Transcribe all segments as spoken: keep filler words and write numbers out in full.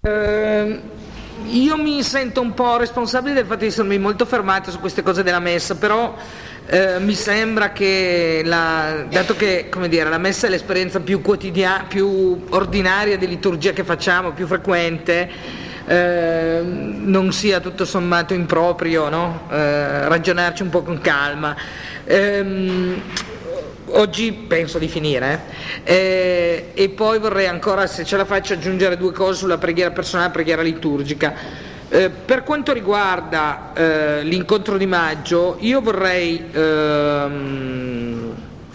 Uh, io mi sento un po' responsabile del fatto di essermi molto fermato su queste cose della messa, però uh, mi sembra che, la, dato che come dire, la messa è l'esperienza più quotidiana, più ordinaria di liturgia che facciamo, più frequente, uh, non sia tutto sommato improprio, no? uh, ragionarci un po' con calma. Um, Oggi penso di finire eh? Eh, e poi vorrei ancora, se ce la faccio, aggiungere due cose sulla preghiera personale e preghiera liturgica. Eh, per quanto riguarda eh, l'incontro di maggio, io vorrei ehm,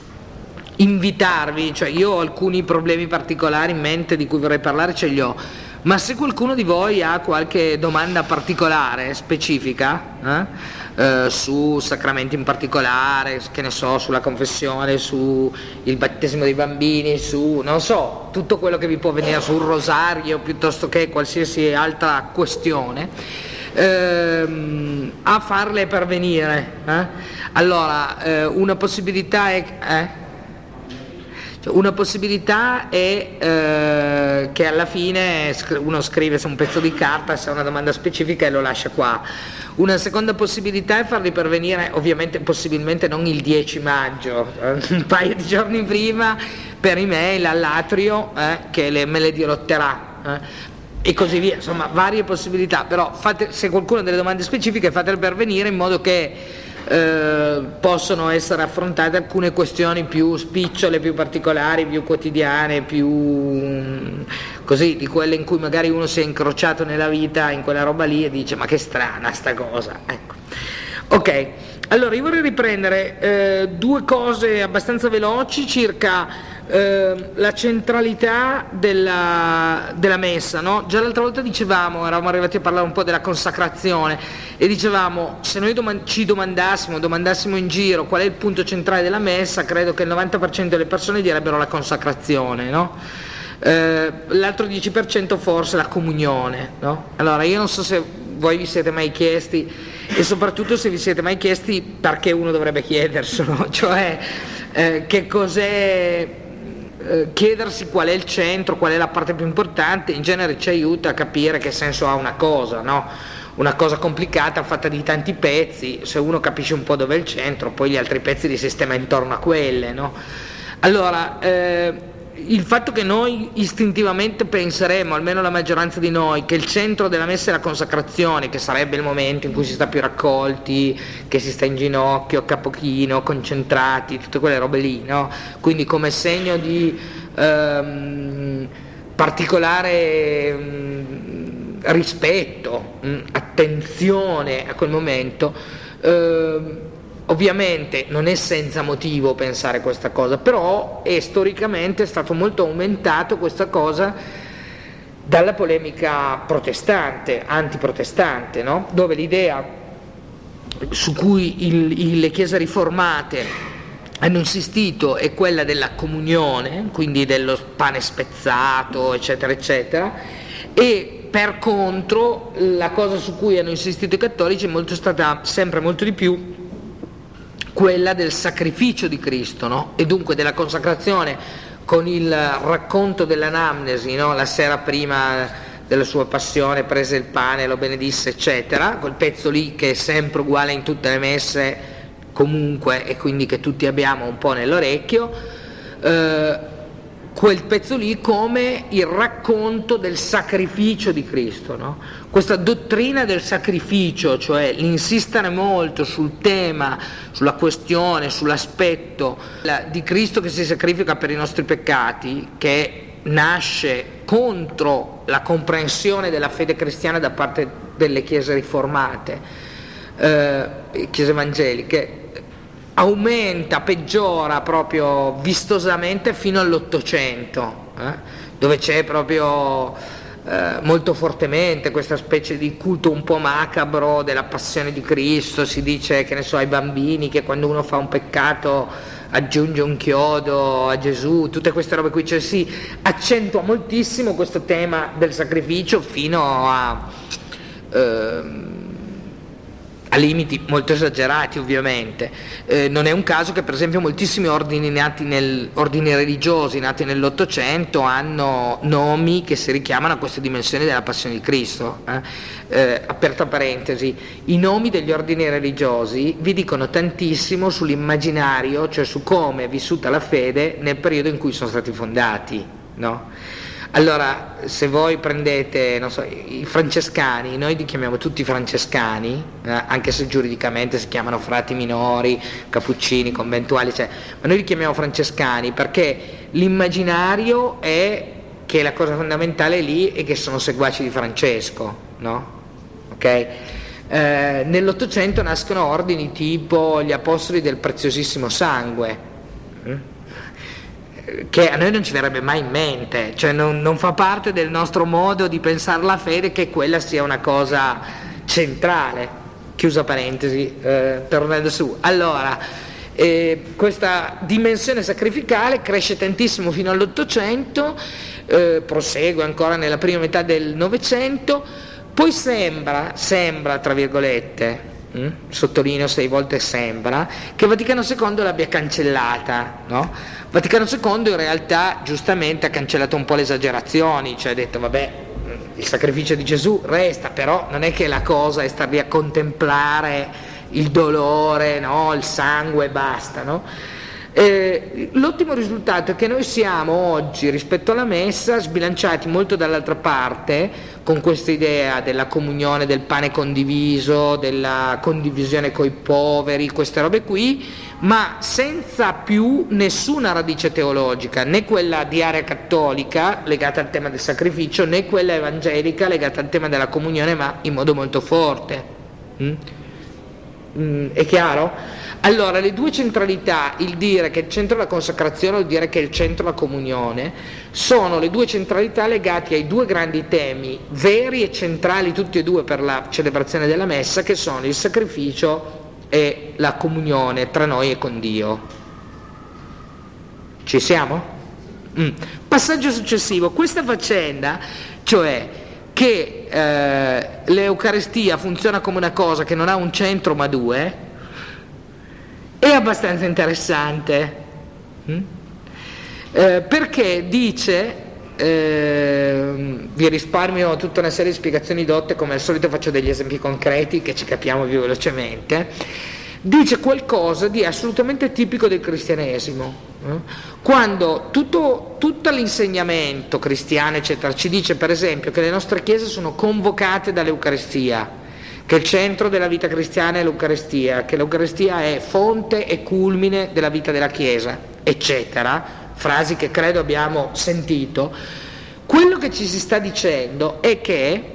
invitarvi, cioè io ho alcuni problemi particolari in mente di cui vorrei parlare, ce li ho, ma se qualcuno di voi ha qualche domanda particolare, specifica, eh? Uh, su sacramenti in particolare, che ne so, sulla confessione, su il battesimo dei bambini, su, non so, tutto quello che vi può venire, sul rosario, piuttosto che qualsiasi altra questione, uh, a farle pervenire. Eh? Allora, uh, una possibilità è... Eh? Una possibilità è eh, che alla fine uno scrive su un pezzo di carta se ha una domanda specifica e lo lascia qua. Una seconda possibilità è farli pervenire, ovviamente possibilmente non il dieci maggio, un paio di giorni prima, per email all'atrio, eh, che le, me le dirotterà. Eh. E così via, insomma varie possibilità, però fate, se qualcuno ha delle domande specifiche fatele pervenire in modo che Eh, possono essere affrontate alcune questioni più spicciole, più particolari, più quotidiane, più così, di quelle in cui magari uno si è incrociato nella vita in quella roba lì e dice ma che strana sta cosa, ecco. Ok, allora io vorrei riprendere eh, due cose abbastanza veloci circa eh, la centralità della, della messa, no? Già l'altra volta dicevamo, eravamo arrivati a parlare un po' della consacrazione e dicevamo, se noi doman- ci domandassimo, domandassimo in giro qual è il punto centrale della messa, credo che il novanta per cento delle persone direbbero la consacrazione, no? Eh, l'altro dieci per cento forse la comunione, no? Allora io non so se voi vi siete mai chiesti, e soprattutto se vi siete mai chiesti perché uno dovrebbe chiederselo, cioè eh, che cos'è, eh, chiedersi qual è il centro, qual è la parte più importante, in genere ci aiuta a capire che senso ha una cosa, no? Una cosa complicata fatta di tanti pezzi, se uno capisce un po' dove è il centro, poi gli altri pezzi li sistema intorno a quelle, no? Allora, eh, il fatto che noi istintivamente penseremo, almeno la maggioranza di noi, che il centro della messa è la consacrazione, che sarebbe il momento in cui si sta più raccolti, che si sta in ginocchio, a capo chino, concentrati, tutte quelle robe lì, no? Quindi come segno di ehm, particolare mh, rispetto, mh, attenzione a quel momento, ehm, ovviamente non è senza motivo pensare questa cosa, però è storicamente stato molto aumentato questa cosa dalla polemica protestante, antiprotestante, no? Dove l'idea su cui il, il, le chiese riformate hanno insistito è quella della comunione, quindi dello pane spezzato, eccetera, eccetera, e per contro la cosa su cui hanno insistito i cattolici è molto stata sempre molto di più quella del sacrificio di Cristo, no? E dunque della consacrazione con il racconto dell'anamnesi, no? La sera prima della sua passione prese il pane, lo benedisse, eccetera, quel pezzo lì che è sempre uguale in tutte le messe comunque e quindi che tutti abbiamo un po' nell'orecchio, eh, quel pezzo lì come il racconto del sacrificio di Cristo, no? Questa dottrina del sacrificio, cioè l'insistere molto sul tema, sulla questione, sull'aspetto di Cristo che si sacrifica per i nostri peccati, che nasce contro la comprensione della fede cristiana da parte delle chiese riformate, eh, chiese evangeliche, aumenta, peggiora proprio vistosamente fino all'Ottocento, eh? Dove c'è proprio eh, molto fortemente questa specie di culto un po' macabro della passione di Cristo. Si dice, che ne so, ai bambini che quando uno fa un peccato aggiunge un chiodo a Gesù, tutte queste robe qui, cioè si accentua moltissimo questo tema del sacrificio fino a... Eh, a limiti molto esagerati ovviamente. Eh, non è un caso che per esempio moltissimi ordini, nati nel, ordini religiosi nati nell'Ottocento hanno nomi che si richiamano a queste dimensioni della passione di Cristo. Eh? Eh, aperta parentesi, i nomi degli ordini religiosi vi dicono tantissimo sull'immaginario, cioè su come è vissuta la fede nel periodo in cui sono stati fondati, no? Allora, se voi prendete, non so, i francescani, noi li chiamiamo tutti francescani, eh, anche se giuridicamente si chiamano frati minori, cappuccini, conventuali, cioè, ma noi li chiamiamo francescani perché l'immaginario è che la cosa fondamentale lì è che sono seguaci di Francesco, no? Ok? Eh, nell'Ottocento nascono ordini tipo gli apostoli del preziosissimo sangue, hm? che a noi non ci verrebbe mai in mente, cioè non, non fa parte del nostro modo di pensare la fede che quella sia una cosa centrale, chiusa parentesi, eh, tornando su. Allora, eh, questa dimensione sacrificale cresce tantissimo fino all'Ottocento, eh, prosegue ancora nella prima metà del Novecento, poi sembra, sembra tra virgolette, Mm? sottolineo sei volte sembra, che Vaticano secondo l'abbia cancellata, no? Vaticano secondo in realtà giustamente ha cancellato un po' le esagerazioni, cioè ha detto vabbè, il sacrificio di Gesù resta, però non è che la cosa è star lì a contemplare il dolore, no? Il sangue e basta, no? Eh, l'ottimo risultato è che noi siamo oggi rispetto alla messa sbilanciati molto dall'altra parte, con questa idea della comunione, del pane condiviso, della condivisione coi poveri, queste robe qui, ma senza più nessuna radice teologica, né quella di area cattolica legata al tema del sacrificio, né quella evangelica legata al tema della comunione, ma in modo molto forte. Mm? Mm, è chiaro? Allora, le due centralità, il dire che il centro è la consacrazione o il dire che il centro è la comunione, sono le due centralità legate ai due grandi temi veri e centrali tutti e due per la celebrazione della messa, che sono il sacrificio e la comunione tra noi e con Dio. Ci siamo? Mm. Passaggio successivo, questa faccenda, cioè che eh, l'Eucaristia funziona come una cosa che non ha un centro ma due, è abbastanza interessante, mm? eh, perché dice, eh, vi risparmio tutta una serie di spiegazioni dotte, come al solito faccio degli esempi concreti che ci capiamo più velocemente, dice qualcosa di assolutamente tipico del cristianesimo, eh? Quando tutto, tutto l'insegnamento cristiano eccetera ci dice per esempio che le nostre chiese sono convocate dall'Eucaristia, che il centro della vita cristiana è l'Eucaristia, che l'Eucaristia è fonte e culmine della vita della Chiesa, eccetera, frasi che credo abbiamo sentito, quello che ci si sta dicendo è che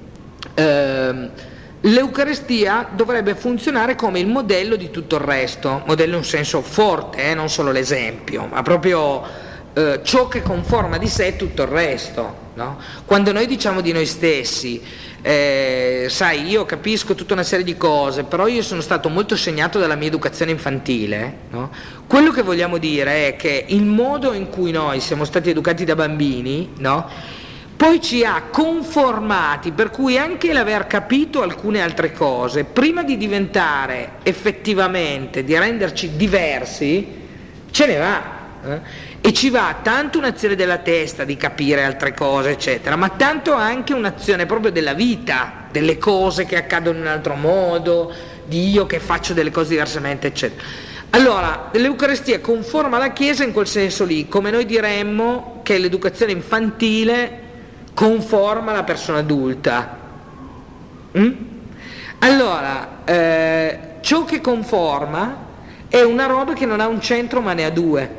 ehm, l'Eucaristia dovrebbe funzionare come il modello di tutto il resto, modello in un senso forte, eh, non solo l'esempio, ma proprio eh, ciò che conforma di sé tutto il resto, no? Quando noi diciamo di noi stessi, Eh, sai, io capisco tutta una serie di cose, però io sono stato molto segnato dalla mia educazione infantile, no? Quello che vogliamo dire è che il modo in cui noi siamo stati educati da bambini, no? Poi ci ha conformati, per cui anche l'aver capito alcune altre cose, prima di diventare effettivamente, di renderci diversi, ce ne va. Eh? E ci va tanto un'azione della testa di capire altre cose eccetera, ma tanto anche un'azione proprio della vita, delle cose che accadono in un altro modo, di io che faccio delle cose diversamente eccetera. Allora, l'Eucaristia conforma la Chiesa in quel senso lì, come noi diremmo che l'educazione infantile conforma la persona adulta. Mm? Allora, eh, ciò che conforma è una roba che non ha un centro ma ne ha due.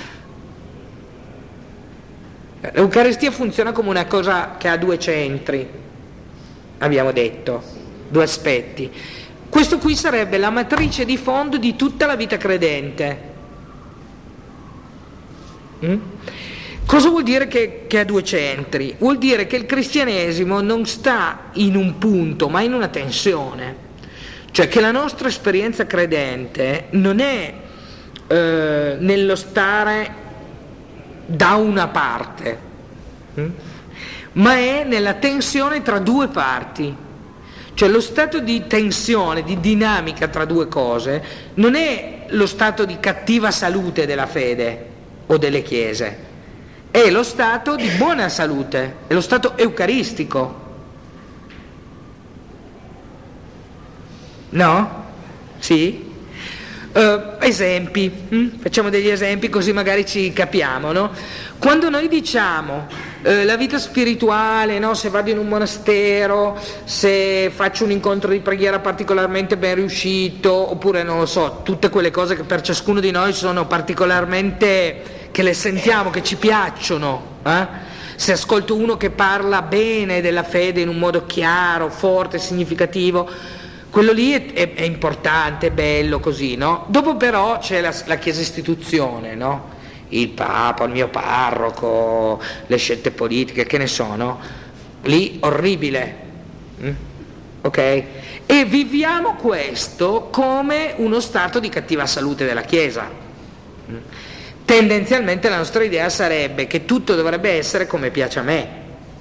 L'Eucaristia funziona come una cosa che ha due centri, abbiamo detto, due aspetti. Questo qui sarebbe la matrice di fondo di tutta la vita credente. Mm? Cosa vuol dire che, che ha due centri? Vuol dire che il cristianesimo non sta in un punto, ma in una tensione. Cioè che la nostra esperienza credente non è eh, nello stare da una parte, hm? ma è nella tensione tra due parti, Cioè lo stato di tensione, di dinamica tra due cose, non è lo stato di cattiva salute della fede o delle chiese, è lo stato di buona salute, è lo stato eucaristico. No? Sì? Uh, esempi, hm? Facciamo degli esempi così magari ci capiamo, no? Quando noi diciamo uh, la vita spirituale, no? Se vado in un monastero, se faccio un incontro di preghiera particolarmente ben riuscito, oppure non lo so, tutte quelle cose che per ciascuno di noi sono particolarmente, che le sentiamo, che ci piacciono, eh? Se ascolto uno che parla bene della fede in un modo chiaro, forte, significativo, quello lì è, è, è importante, è bello così, no? Dopo però c'è la, la Chiesa istituzione, no? Il Papa, il mio parroco, le scelte politiche, che ne so, no? Lì orribile, mm? Ok? E viviamo questo come uno stato di cattiva salute della Chiesa. Mm? Tendenzialmente la nostra idea sarebbe che tutto dovrebbe essere come piace a me.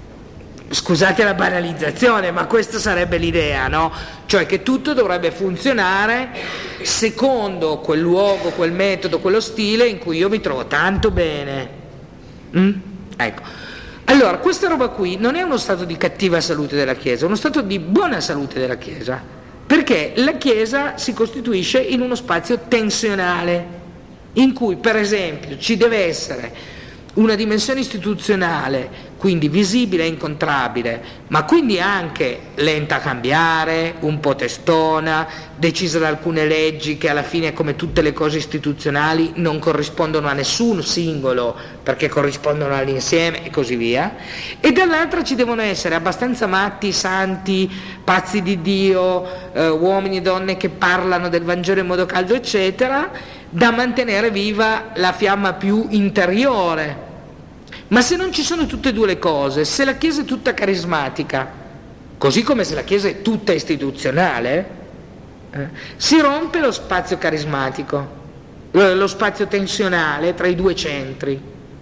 Scusate la banalizzazione, ma questa sarebbe l'idea, no? Cioè che tutto dovrebbe funzionare secondo quel luogo, quel metodo, quello stile in cui io mi trovo tanto bene. Mm? Ecco. Allora, questa roba qui non è uno stato di cattiva salute della Chiesa, è uno stato di buona salute della Chiesa, perché la Chiesa si costituisce in uno spazio tensionale, in cui per esempio ci deve essere una dimensione istituzionale, quindi visibile e incontrabile, ma quindi anche lenta a cambiare, un po' testona, decisa da alcune leggi che alla fine, come tutte le cose istituzionali, non corrispondono a nessun singolo perché corrispondono all'insieme e così via, e dall'altra ci devono essere abbastanza matti, santi, pazzi di Dio, eh, uomini e donne che parlano del Vangelo in modo caldo eccetera, da mantenere viva la fiamma più interiore. Ma se non ci sono tutte e due le cose, se la Chiesa è tutta carismatica, così come se la Chiesa è tutta istituzionale, eh, si rompe lo spazio carismatico, lo spazio tensionale tra i due centri.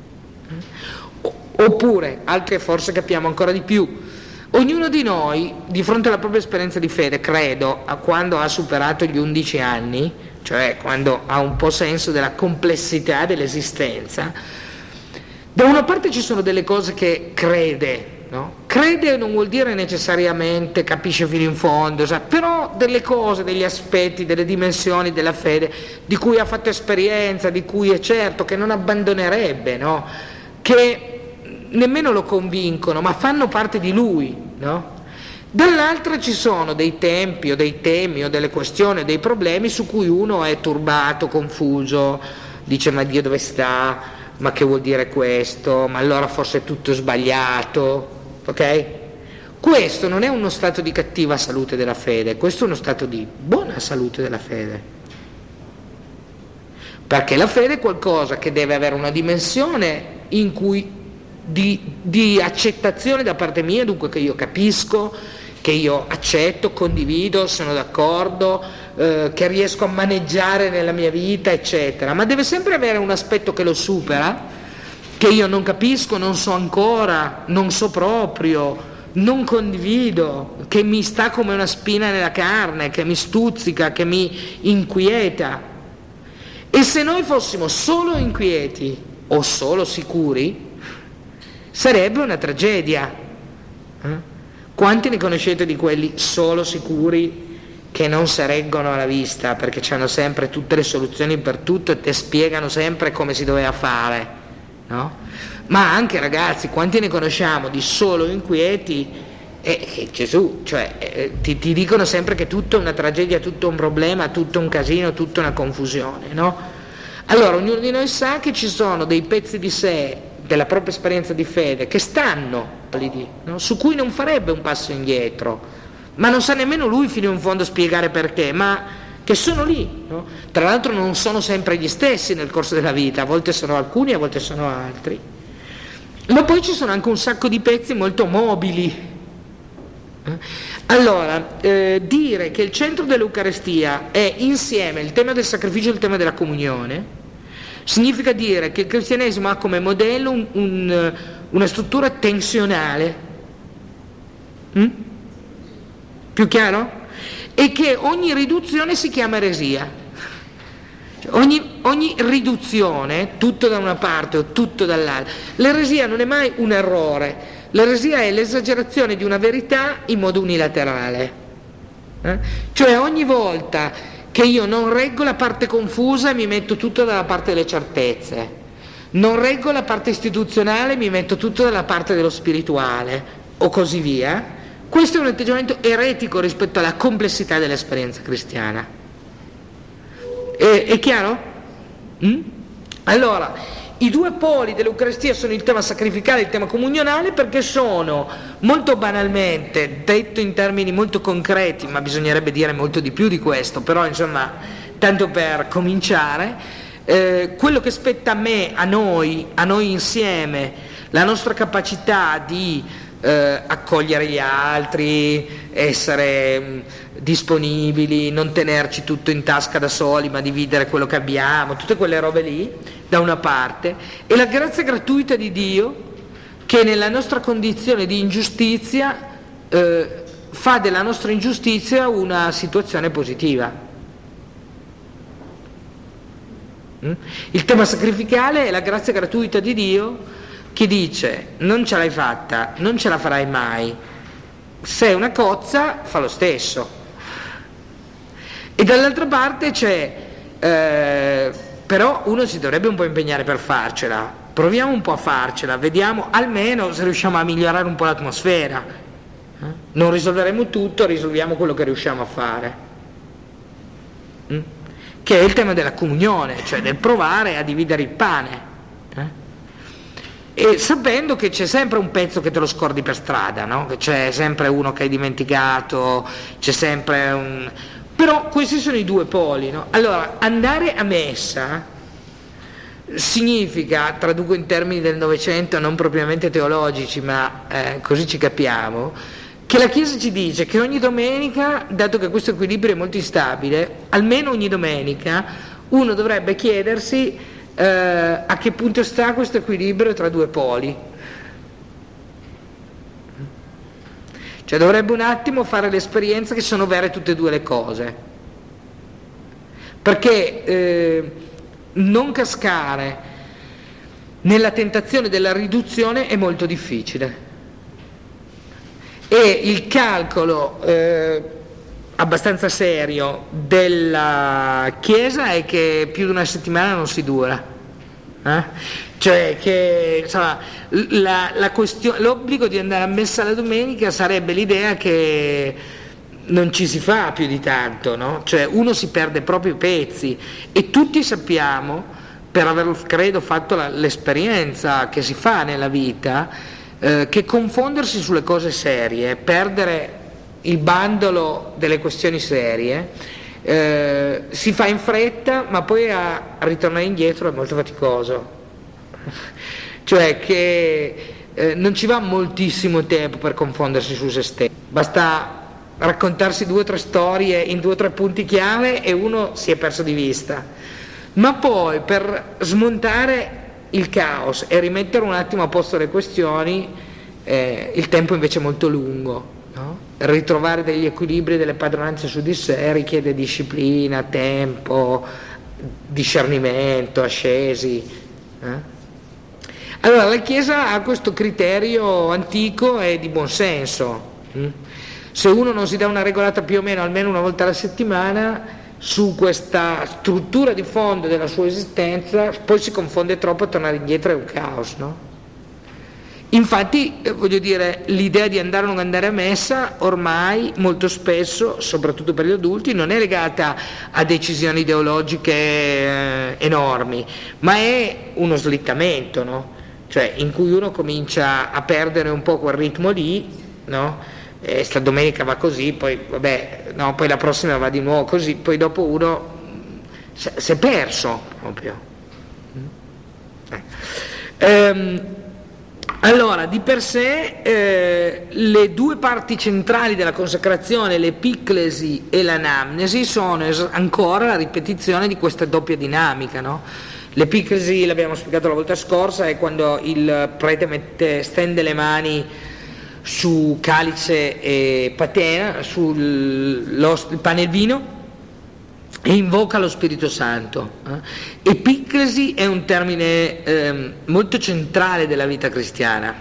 Oppure, altre forse capiamo ancora di più, ognuno di noi, di fronte alla propria esperienza di fede, credo, quando ha superato gli undici anni, cioè quando ha un po' senso della complessità dell'esistenza, da una parte ci sono delle cose che crede, no? Crede non vuol dire necessariamente capisce fino in fondo, sa, però delle cose, degli aspetti, delle dimensioni della fede di cui ha fatto esperienza, di cui è certo che non abbandonerebbe, no? Che nemmeno lo convincono, ma fanno parte di lui, no? Dall'altra ci sono dei tempi o dei temi o delle questioni o dei problemi su cui uno è turbato, confuso, dice ma Dio dove sta? Ma che vuol dire questo? Ma allora forse è tutto sbagliato, ok? Questo non è uno stato di cattiva salute della fede, questo è uno stato di buona salute della fede. Perché la fede è qualcosa che deve avere una dimensione in cui di, di accettazione da parte mia, dunque che io capisco, che io accetto, condivido, sono d'accordo, eh, che riesco a maneggiare nella mia vita, eccetera, ma deve sempre avere un aspetto che lo supera, che io non capisco, non so ancora, non so proprio, non condivido, che mi sta come una spina nella carne, che mi stuzzica, che mi inquieta. E se noi fossimo solo inquieti o solo sicuri, sarebbe una tragedia. Eh? Quanti ne conoscete di quelli solo sicuri che non si reggono alla vista perché hanno sempre tutte le soluzioni per tutto e ti spiegano sempre come si doveva fare, no? Ma anche ragazzi, quanti ne conosciamo di solo inquieti e eh, Gesù, cioè eh, ti, ti dicono sempre che tutto è una tragedia, tutto un problema, tutto un casino, tutto una confusione, no? Allora ognuno di noi sa che ci sono dei pezzi di sé, della propria esperienza di fede, che stanno lì, no? Su cui non farebbe un passo indietro, ma non sa nemmeno lui fino in fondo spiegare perché, ma che sono lì, no? Tra l'altro non sono sempre gli stessi nel corso della vita, a volte sono alcuni, a volte sono altri, ma poi ci sono anche un sacco di pezzi molto mobili. Allora, eh, dire che il centro dell'Eucarestia è insieme il tema del sacrificio e il tema della comunione significa dire che il cristianesimo ha come modello un, un, una struttura tensionale. Mm? Più chiaro? E che ogni riduzione si chiama eresia. Cioè, ogni, ogni riduzione, tutto da una parte o tutto dall'altra, l'eresia non è mai un errore, l'eresia è l'esagerazione di una verità in modo unilaterale. Eh? Cioè ogni volta che io non reggo la parte confusa e mi metto tutto dalla parte delle certezze, non reggo la parte istituzionale e mi metto tutto dalla parte dello spirituale, o così via, questo è un atteggiamento eretico rispetto alla complessità dell'esperienza cristiana. È, è chiaro? Mm? Allora, i due poli dell'Eucaristia sono il tema sacrificale e il tema comunionale, perché sono, molto banalmente, detto in termini molto concreti, ma bisognerebbe dire molto di più di questo, però insomma, tanto per cominciare, eh, quello che spetta a me, a noi, a noi insieme, la nostra capacità di Eh, accogliere gli altri, essere mh, disponibili, non tenerci tutto in tasca da soli, ma dividere quello che abbiamo, tutte quelle robe lì, da una parte, e la grazia gratuita di Dio che nella nostra condizione di ingiustizia eh, fa della nostra ingiustizia una situazione positiva. Mm? Il tema sacrificale è la grazia gratuita di Dio che dice: non ce l'hai fatta, non ce la farai mai, sei una cozza, fa lo stesso. E dall'altra parte c'è eh, però uno si dovrebbe un po' impegnare per farcela, proviamo un po' a farcela, vediamo almeno se riusciamo a migliorare un po' l'atmosfera. Eh? Non risolveremo tutto, risolviamo quello che riusciamo a fare, mm? Che è il tema della comunione, cioè del provare a dividere il pane, eh? E sapendo che c'è sempre un pezzo che te lo scordi per strada, no? Che c'è sempre uno che hai dimenticato, c'è sempre un... Però questi sono i due poli, no? Allora, andare a messa significa, traduco in termini del Novecento non propriamente teologici, ma eh, così ci capiamo, che la Chiesa ci dice che ogni domenica, dato che questo equilibrio è molto instabile, almeno ogni domenica uno dovrebbe chiedersi Uh, a che punto sta questo equilibrio tra due poli, cioè dovrebbe un attimo fare l'esperienza che sono vere tutte e due le cose, perché eh, non cascare nella tentazione della riduzione è molto difficile, e il calcolo eh, abbastanza serio della Chiesa è che più di una settimana non si dura, eh? Cioè che insomma, la, la question- l'obbligo di andare a messa la domenica sarebbe l'idea che non ci si fa più di tanto, no? Cioè uno si perde proprio i pezzi, e tutti sappiamo, per aver credo fatto la, l'esperienza che si fa nella vita, eh, che confondersi sulle cose serie, perdere il bandolo delle questioni serie, eh, si fa in fretta, ma poi a, a ritornare indietro è molto faticoso, cioè che eh, non ci va moltissimo tempo per confondersi su se stessi, basta raccontarsi due o tre storie in due o tre punti chiave e uno si è perso di vista, ma poi per smontare il caos e rimettere un attimo a posto le questioni eh, il tempo invece è molto lungo, no? Ritrovare degli equilibri, delle padronanze su di sé richiede disciplina, tempo, discernimento, ascesi. Eh? Allora la Chiesa ha questo criterio antico e di buon senso. Mm? Se uno non si dà una regolata più o meno almeno una volta alla settimana su questa struttura di fondo della sua esistenza, poi si confonde troppo, a tornare indietro è un caos, no? Infatti, eh, voglio dire, l'idea di andare o non andare a messa ormai molto spesso, soprattutto per gli adulti, non è legata a decisioni ideologiche eh, enormi, ma è uno slittamento, no? Cioè in cui uno comincia a perdere un po' quel ritmo lì, no? E sta domenica va così, poi vabbè, no, poi la prossima va di nuovo così, poi dopo uno si è perso proprio. Eh. Ehm, Allora, di per sé eh, le due parti centrali della consacrazione, l'epiclesi e l'anamnesi, sono es- ancora la ripetizione di questa doppia dinamica, no? L'epiclesi, l'abbiamo spiegato la volta scorsa, è quando il prete mette, stende le mani su calice e patena, sul lo, il pane e il vino, e invoca lo Spirito Santo. Eh? Epiclesi è un termine eh, molto centrale della vita cristiana,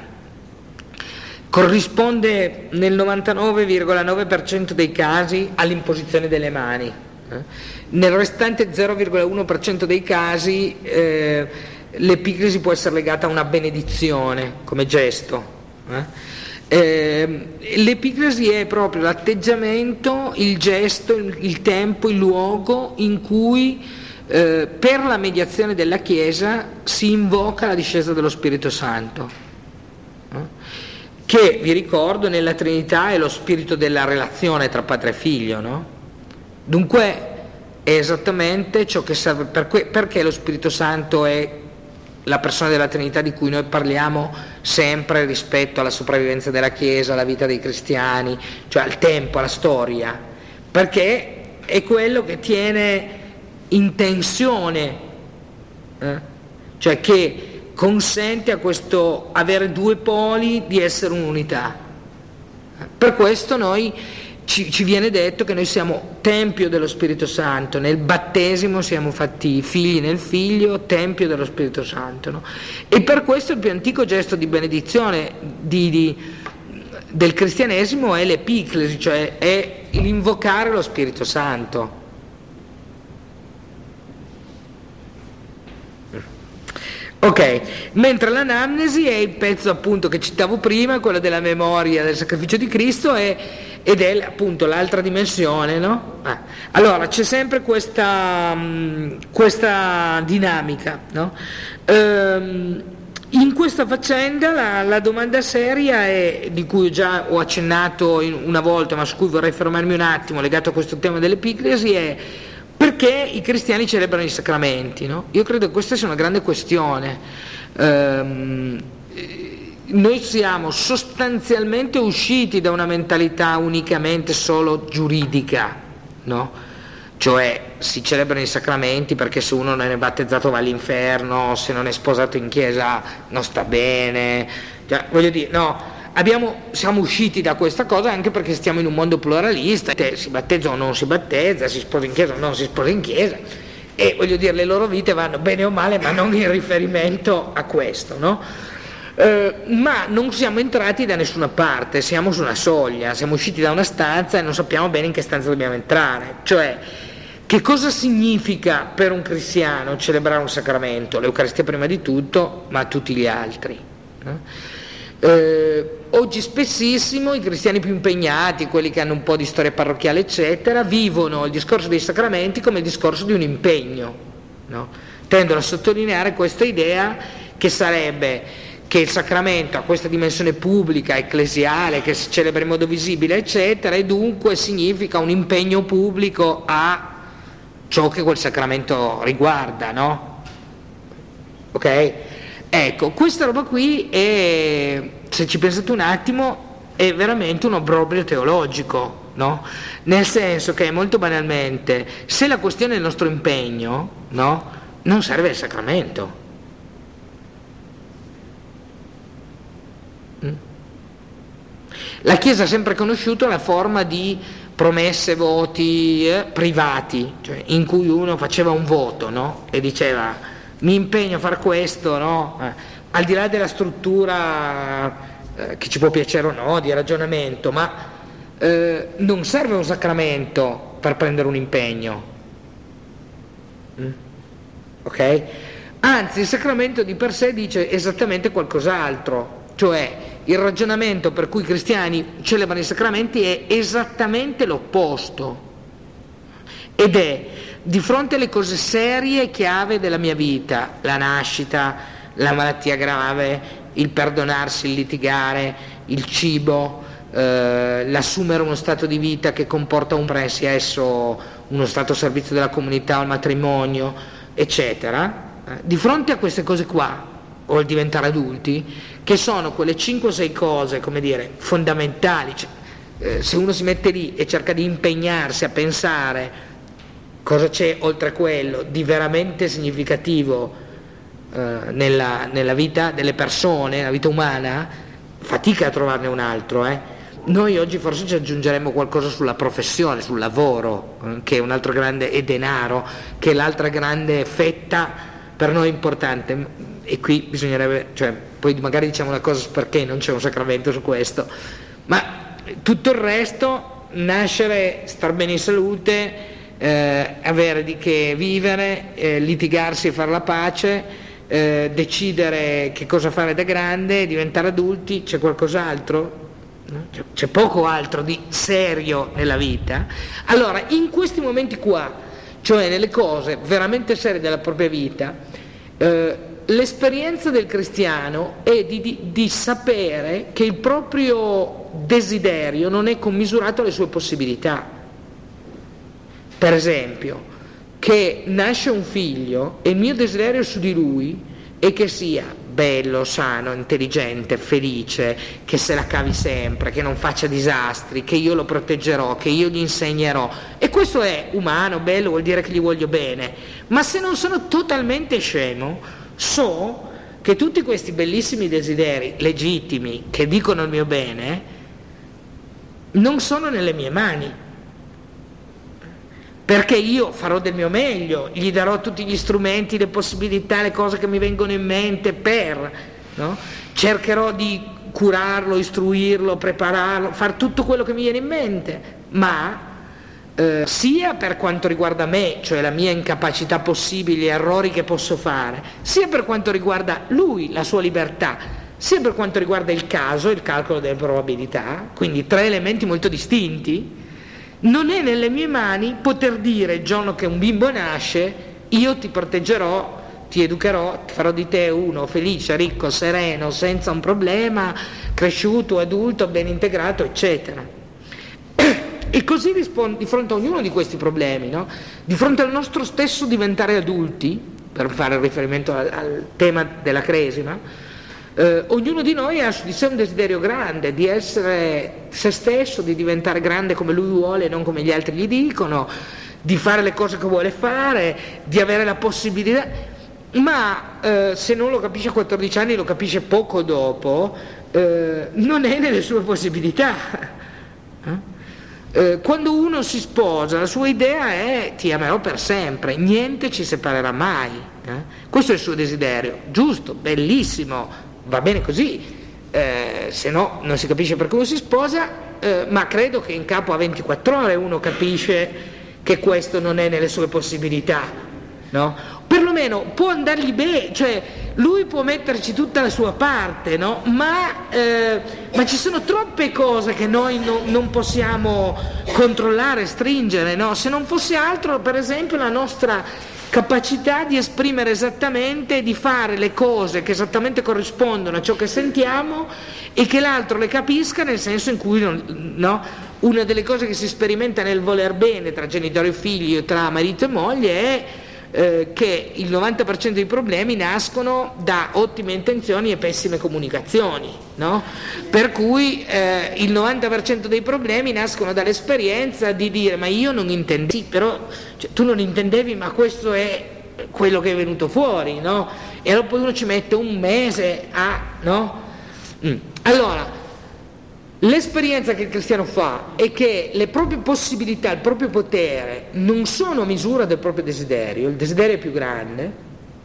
corrisponde nel novantanove virgola nove per cento dei casi all'imposizione delle mani, eh? Nel restante zero virgola uno per cento dei casi eh, l'epiclesi può essere legata a una benedizione come gesto. Eh? Eh, l'epiclesi è proprio l'atteggiamento, il gesto, il, il tempo, il luogo in cui eh, per la mediazione della Chiesa si invoca la discesa dello Spirito Santo, eh? Che, vi ricordo, nella Trinità è lo spirito della relazione tra padre e figlio, no? Dunque è esattamente ciò che serve, per que- perché lo Spirito Santo è la persona della Trinità di cui noi parliamo sempre rispetto alla sopravvivenza della Chiesa, alla vita dei cristiani, cioè al tempo, alla storia, perché è quello che tiene in tensione, eh? Cioè che consente a questo avere due poli di essere un'unità. Per questo noi Ci, ci viene detto che noi siamo tempio dello Spirito Santo, nel battesimo siamo fatti figli nel figlio, tempio dello Spirito Santo, no? E per questo il più antico gesto di benedizione di, di, del cristianesimo è l'epiclesi, cioè è l'invocare lo Spirito Santo. Ok, mentre l'anamnesi è il pezzo appunto che citavo prima, quello della memoria del sacrificio di Cristo, è, ed è appunto l'altra dimensione, no? Ah. Allora c'è sempre questa, mh, questa dinamica, no? Ehm, in questa faccenda la, la domanda seria è, di cui già ho accennato in, una volta, ma su cui vorrei fermarmi un attimo, legato a questo tema dell'epiclesi, è: perché i cristiani celebrano i sacramenti? No? Io credo che questa sia una grande questione. Ehm, noi siamo sostanzialmente usciti da una mentalità unicamente solo giuridica, no? Cioè si celebrano i sacramenti perché se uno non è battezzato va all'inferno, se non è sposato in chiesa non sta bene, cioè, voglio dire, no. Abbiamo, siamo usciti da questa cosa anche perché stiamo in un mondo pluralista, si battezza o non si battezza, si sposa in chiesa o non si sposa in chiesa, e voglio dire, le loro vite vanno bene o male, ma non in riferimento a questo, no? Eh, ma non siamo entrati da nessuna parte, siamo su una soglia, siamo usciti da una stanza e non sappiamo bene in che stanza dobbiamo entrare, cioè che cosa significa per un cristiano celebrare un sacramento? L'Eucaristia prima di tutto, ma tutti gli altri, no? Eh, oggi spessissimo i cristiani più impegnati, quelli che hanno un po' di storia parrocchiale eccetera, vivono il discorso dei sacramenti come il discorso di un impegno, no? Tendono a sottolineare questa idea che sarebbe che il sacramento ha questa dimensione pubblica, ecclesiale, che si celebra in modo visibile eccetera, e dunque significa un impegno pubblico a ciò che quel sacramento riguarda, no? Ok? Ecco, questa roba qui è, se ci pensate un attimo, è veramente un obbrobrio teologico, no? Nel senso che, molto banalmente, se la questione è il nostro impegno, no? Non serve il sacramento. Mm? La Chiesa ha sempre conosciuto la forma di promesse, voti eh, privati, cioè in cui uno faceva un voto, no? E diceva: mi impegno a fare questo, no? Eh, al di là della struttura eh, che ci può piacere o no, di ragionamento, ma eh, non serve un sacramento per prendere un impegno, mm? Ok? Anzi, il sacramento di per sé dice esattamente qualcos'altro, cioè il ragionamento per cui i cristiani celebrano i sacramenti è esattamente l'opposto, ed è: di fronte alle cose serie e chiave della mia vita, la nascita, la malattia grave, il perdonarsi, il litigare, il cibo, eh, l'assumere uno stato di vita che comporta un pre, sia esso uno stato a servizio della comunità o il matrimonio, eccetera, eh, di fronte a queste cose qua, o il diventare adulti, che sono quelle cinque o sei cose, come dire, fondamentali, cioè, eh, se uno si mette lì e cerca di impegnarsi a pensare cosa c'è oltre a quello di veramente significativo eh, nella, nella vita delle persone, nella vita umana, fatica a trovarne un altro, eh. Noi oggi forse ci aggiungeremo qualcosa sulla professione, sul lavoro, eh, che è un altro grande, e denaro, che è l'altra grande fetta per noi importante, e qui bisognerebbe, cioè, poi magari diciamo una cosa su perché non c'è un sacramento su questo, ma tutto il resto, nascere, star bene in salute, eh, avere di che vivere, eh, litigarsi e fare la pace, eh, decidere che cosa fare da grande, diventare adulti, c'è qualcos'altro? C'è poco altro di serio nella vita. Allora, in questi momenti qua, cioè nelle cose veramente serie della propria vita, eh, l'esperienza del cristiano è di, di, di sapere che il proprio desiderio non è commisurato alle sue possibilità. Per esempio, che nasce un figlio e il mio desiderio su di lui è che sia bello, sano, intelligente, felice, che se la cavi sempre, che non faccia disastri, che io lo proteggerò, che io gli insegnerò. E questo è umano, bello, vuol dire che gli voglio bene. Ma se non sono totalmente scemo, so che tutti questi bellissimi desideri legittimi che dicono il mio bene non sono nelle mie mani. Perché io farò del mio meglio, gli darò tutti gli strumenti, le possibilità, le cose che mi vengono in mente per, no? Cercherò di curarlo, istruirlo, prepararlo, far tutto quello che mi viene in mente, ma eh, sia per quanto riguarda me, cioè la mia incapacità possibile, gli errori che posso fare, sia per quanto riguarda lui, la sua libertà, sia per quanto riguarda il caso, il calcolo delle probabilità, quindi tre elementi molto distinti. Non è nelle mie mani poter dire il giorno che un bimbo nasce, io ti proteggerò, ti educherò, farò di te uno felice, ricco, sereno, senza un problema, cresciuto, adulto, ben integrato, eccetera. E così rispondo di fronte a ognuno di questi problemi, no? Di fronte al nostro stesso diventare adulti, per fare riferimento al, al tema della cresima, Eh, ognuno di noi ha su di sé un desiderio grande di essere se stesso, di diventare grande come lui vuole e non come gli altri gli dicono, di fare le cose che vuole fare, di avere la possibilità, ma eh, se non lo capisce a quattordici anni, lo capisce poco dopo, eh, non è nelle sue possibilità. Eh? Eh, quando uno si sposa, la sua idea è ti amerò per sempre, niente ci separerà mai. Eh? Questo è il suo desiderio, giusto, bellissimo, va bene così, eh, se no non si capisce perché uno si sposa, eh, ma credo che in capo a ventiquattro ore uno capisce che questo non è nelle sue possibilità, no? Perlomeno può andargli bene, cioè lui può metterci tutta la sua parte, no? Ma, eh, ma ci sono troppe cose che noi no, non possiamo controllare, stringere, no? Se non fosse altro, per esempio, la nostra capacità di esprimere esattamente, di fare le cose che esattamente corrispondono a ciò che sentiamo e che l'altro le capisca nel senso in cui, non, no? Una delle cose che si sperimenta nel voler bene tra genitori e figli o tra marito e moglie è eh, che il novanta per cento dei problemi nascono da ottime intenzioni e pessime comunicazioni, no? Per cui eh, il novanta per cento dei problemi nascono dall'esperienza di dire ma io non intendevo, sì, però cioè, tu non intendevi, ma questo è quello che è venuto fuori, no? E allora poi uno ci mette un mese a, no? Mm. Allora, l'esperienza che il cristiano fa è che le proprie possibilità, il proprio potere non sono misura del proprio desiderio, il desiderio è più grande,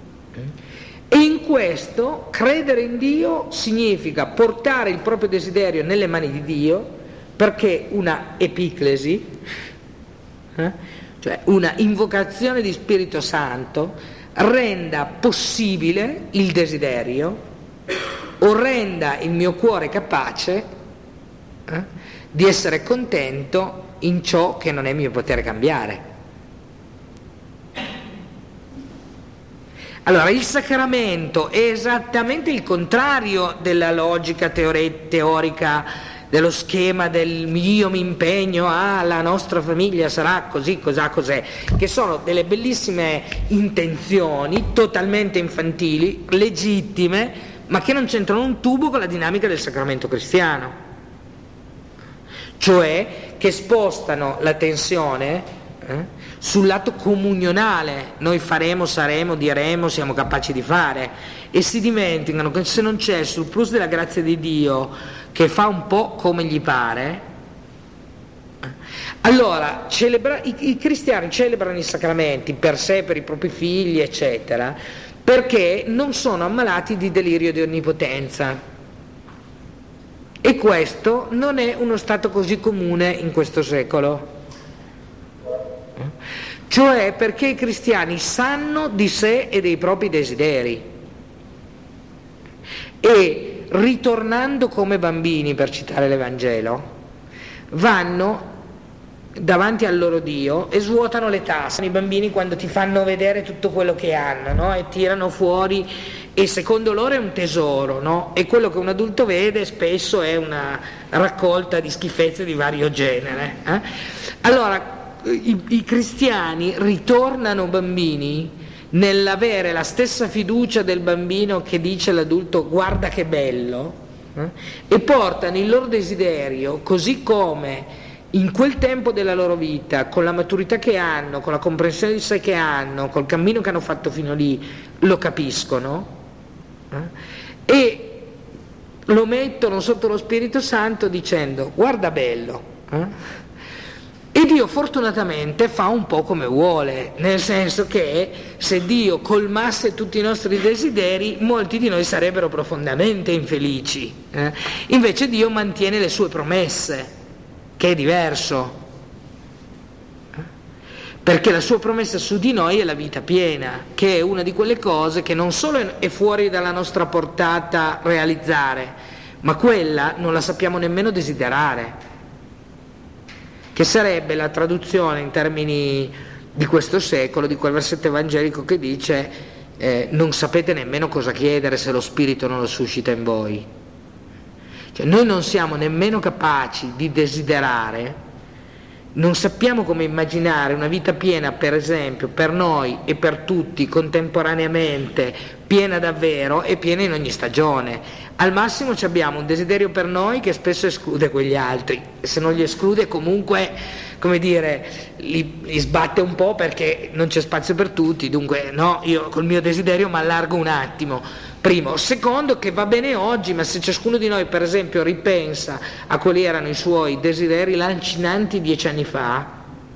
e in questo credere in Dio significa portare il proprio desiderio nelle mani di Dio, perché una epiclesi, eh, cioè una invocazione di Spirito Santo, renda possibile il desiderio o renda il mio cuore capace Eh, di essere contento in ciò che non è mio potere cambiare. Allora, il sacramento è esattamente il contrario della logica teore- teorica, dello schema del io mi impegno, ah, la nostra famiglia sarà così, cos'ha, cos'è, che sono delle bellissime intenzioni totalmente infantili, legittime, ma che non c'entrano un tubo con la dinamica del sacramento cristiano. Cioè che spostano la tensione eh? Sul lato comunionale noi faremo, saremo, diremo, siamo capaci di fare, e si dimenticano che se non c'è il surplus della grazia di Dio che fa un po' come gli pare, allora celebra, i, i cristiani celebrano i sacramenti per sé, per i propri figli, eccetera, perché non sono ammalati di delirio di onnipotenza, e questo non è uno stato così comune in questo secolo, cioè perché i cristiani sanno di sé e dei propri desideri, e ritornando come bambini, per citare l'Evangelo, vanno davanti al loro Dio e svuotano le tasche. I bambini, quando ti fanno vedere tutto quello che hanno, no? E tirano fuori, e secondo loro è un tesoro, no? E quello che un adulto vede spesso è una raccolta di schifezze di vario genere, eh? Allora i, i cristiani ritornano bambini nell'avere la stessa fiducia del bambino che dice all'adulto guarda che bello, eh? E portano il loro desiderio, così come in quel tempo della loro vita, con la maturità che hanno, con la comprensione di sé che hanno, col cammino che hanno fatto fino lì, lo capiscono, eh? E lo mettono sotto lo Spirito Santo dicendo guarda bello, eh? E Dio fortunatamente fa un po' come vuole, nel senso che se Dio colmasse tutti i nostri desideri, molti di noi sarebbero profondamente infelici, eh? Invece Dio mantiene le sue promesse, che è diverso, perché la sua promessa su di noi è la vita piena, che è una di quelle cose che non solo è fuori dalla nostra portata realizzare, ma quella non la sappiamo nemmeno desiderare, che sarebbe la traduzione in termini di questo secolo di quel versetto evangelico che dice eh, non sapete nemmeno cosa chiedere se lo Spirito non lo suscita in voi. Cioè, noi non siamo nemmeno capaci di desiderare, non sappiamo come immaginare una vita piena, per esempio, per noi e per tutti contemporaneamente, piena davvero e piena in ogni stagione. Al massimo abbiamo un desiderio per noi che spesso esclude quegli altri, e se non li esclude comunque, come dire, li, li sbatte un po' perché non c'è spazio per tutti, dunque no, io col mio desiderio mi allargo un attimo. Primo. Secondo, che va bene oggi, ma se ciascuno di noi per esempio ripensa a quali erano i suoi desideri lancinanti dieci anni fa,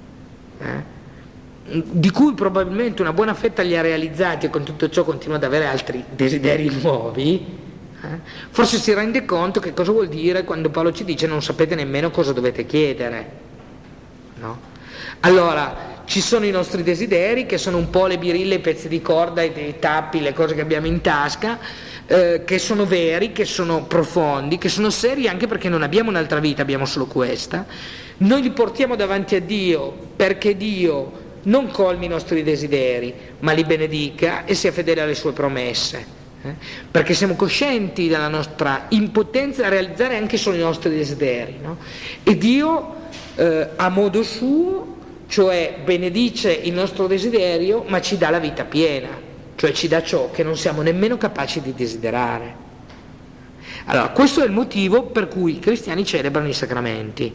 eh, di cui probabilmente una buona fetta li ha realizzati e con tutto ciò continua ad avere altri desideri nuovi, eh, forse si rende conto che cosa vuol dire quando Paolo ci dice non sapete nemmeno cosa dovete chiedere, no? Allora, ci sono i nostri desideri, che sono un po' le birille, i pezzi di corda, i tappi, le cose che abbiamo in tasca, eh, che sono veri, che sono profondi, che sono seri anche perché non abbiamo un'altra vita, abbiamo solo questa. Noi li portiamo davanti a Dio perché Dio non colmi i nostri desideri, ma li benedica e sia fedele alle sue promesse, eh? Perché siamo coscienti della nostra impotenza a realizzare anche solo i nostri desideri, no? E Dio eh, a modo suo, cioè benedice il nostro desiderio, ma ci dà la vita piena, cioè ci dà ciò che non siamo nemmeno capaci di desiderare. Allora, questo è il motivo per cui i cristiani celebrano i sacramenti,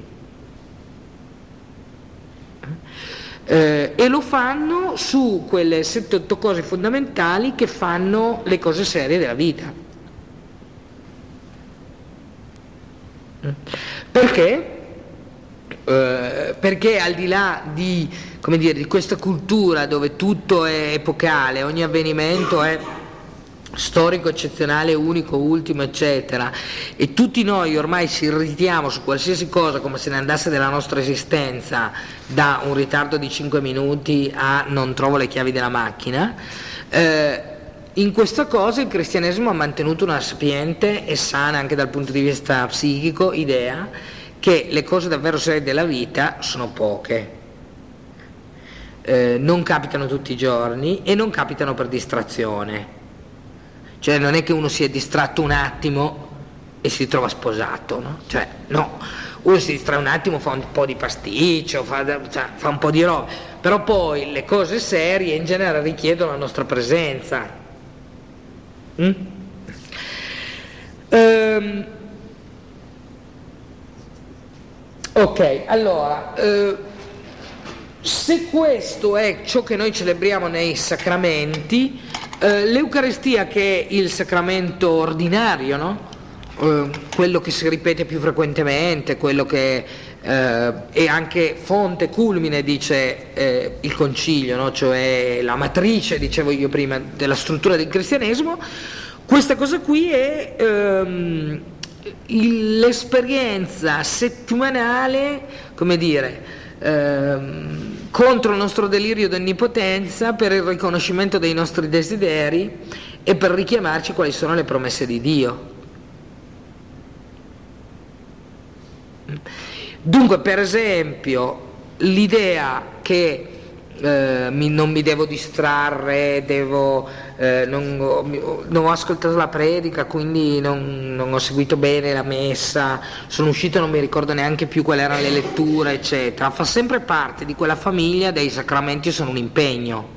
eh, e lo fanno su quelle sette otto cose fondamentali che fanno le cose serie della vita. Perché? Uh, perché al di là di, come dire, di questa cultura dove tutto è epocale, ogni avvenimento è storico, eccezionale, unico, ultimo, eccetera, e tutti noi ormai ci irritiamo su qualsiasi cosa come se ne andasse della nostra esistenza, da un ritardo di cinque minuti a non trovo le chiavi della macchina, eh, in questa cosa il cristianesimo ha mantenuto una sapiente e sana anche dal punto di vista psichico idea che le cose davvero serie della vita sono poche, eh, non capitano tutti i giorni e non capitano per distrazione, cioè non è che uno si è distratto un attimo e si trova sposato, no? Cioè no, uno si distrae un attimo, fa un po' di pasticcio, fa, cioè, fa un po' di roba, però poi le cose serie in genere richiedono la nostra presenza. Mm? Ehm, Ok, allora, eh, Se questo è ciò che noi celebriamo nei sacramenti, eh, l'Eucaristia, che è il sacramento ordinario, no? Eh, quello che si ripete più frequentemente, quello che eh, è anche fonte, culmine, dice eh, il concilio, no? Cioè la matrice, dicevo io prima, della struttura del cristianesimo, questa cosa qui è ehm, il, l'esperienza settimanale, come dire, ehm, contro il nostro delirio di onnipotenza, per il riconoscimento dei nostri desideri e per richiamarci quali sono le promesse di Dio. Dunque, per esempio, l'idea che eh, mi, non mi devo distrarre, devo, eh, non, ho, non ho ascoltato la predica, quindi non, non ho seguito bene la messa, sono uscito e non mi ricordo neanche più quali erano le letture, eccetera, fa sempre parte di quella famiglia dei sacramenti sono un impegno.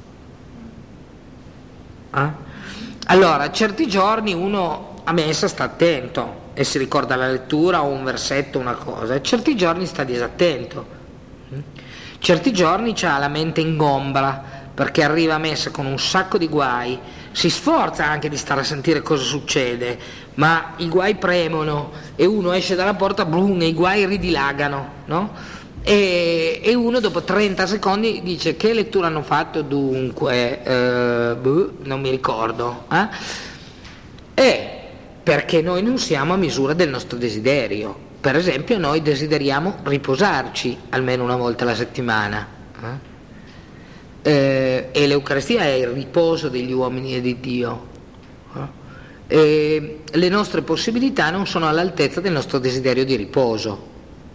Eh? Allora, certi giorni uno a messa sta attento e si ricorda la lettura o un versetto, una cosa, e certi giorni sta disattento. Certi giorni c'ha la mente ingombra perché arriva a messa con un sacco di guai, si sforza anche di stare a sentire cosa succede, ma i guai premono e uno esce dalla porta, blum, e i guai ridilagano, no? E, e uno dopo trenta secondi dice: che lettura hanno fatto dunque? Eh, boh, non mi ricordo. Eh? E perché noi non siamo a misura del nostro desiderio. Per esempio, noi desideriamo riposarci almeno una volta alla settimana, eh? Eh, e l'Eucaristia è il riposo degli uomini e di Dio. Eh? E le nostre possibilità non sono all'altezza del nostro desiderio di riposo.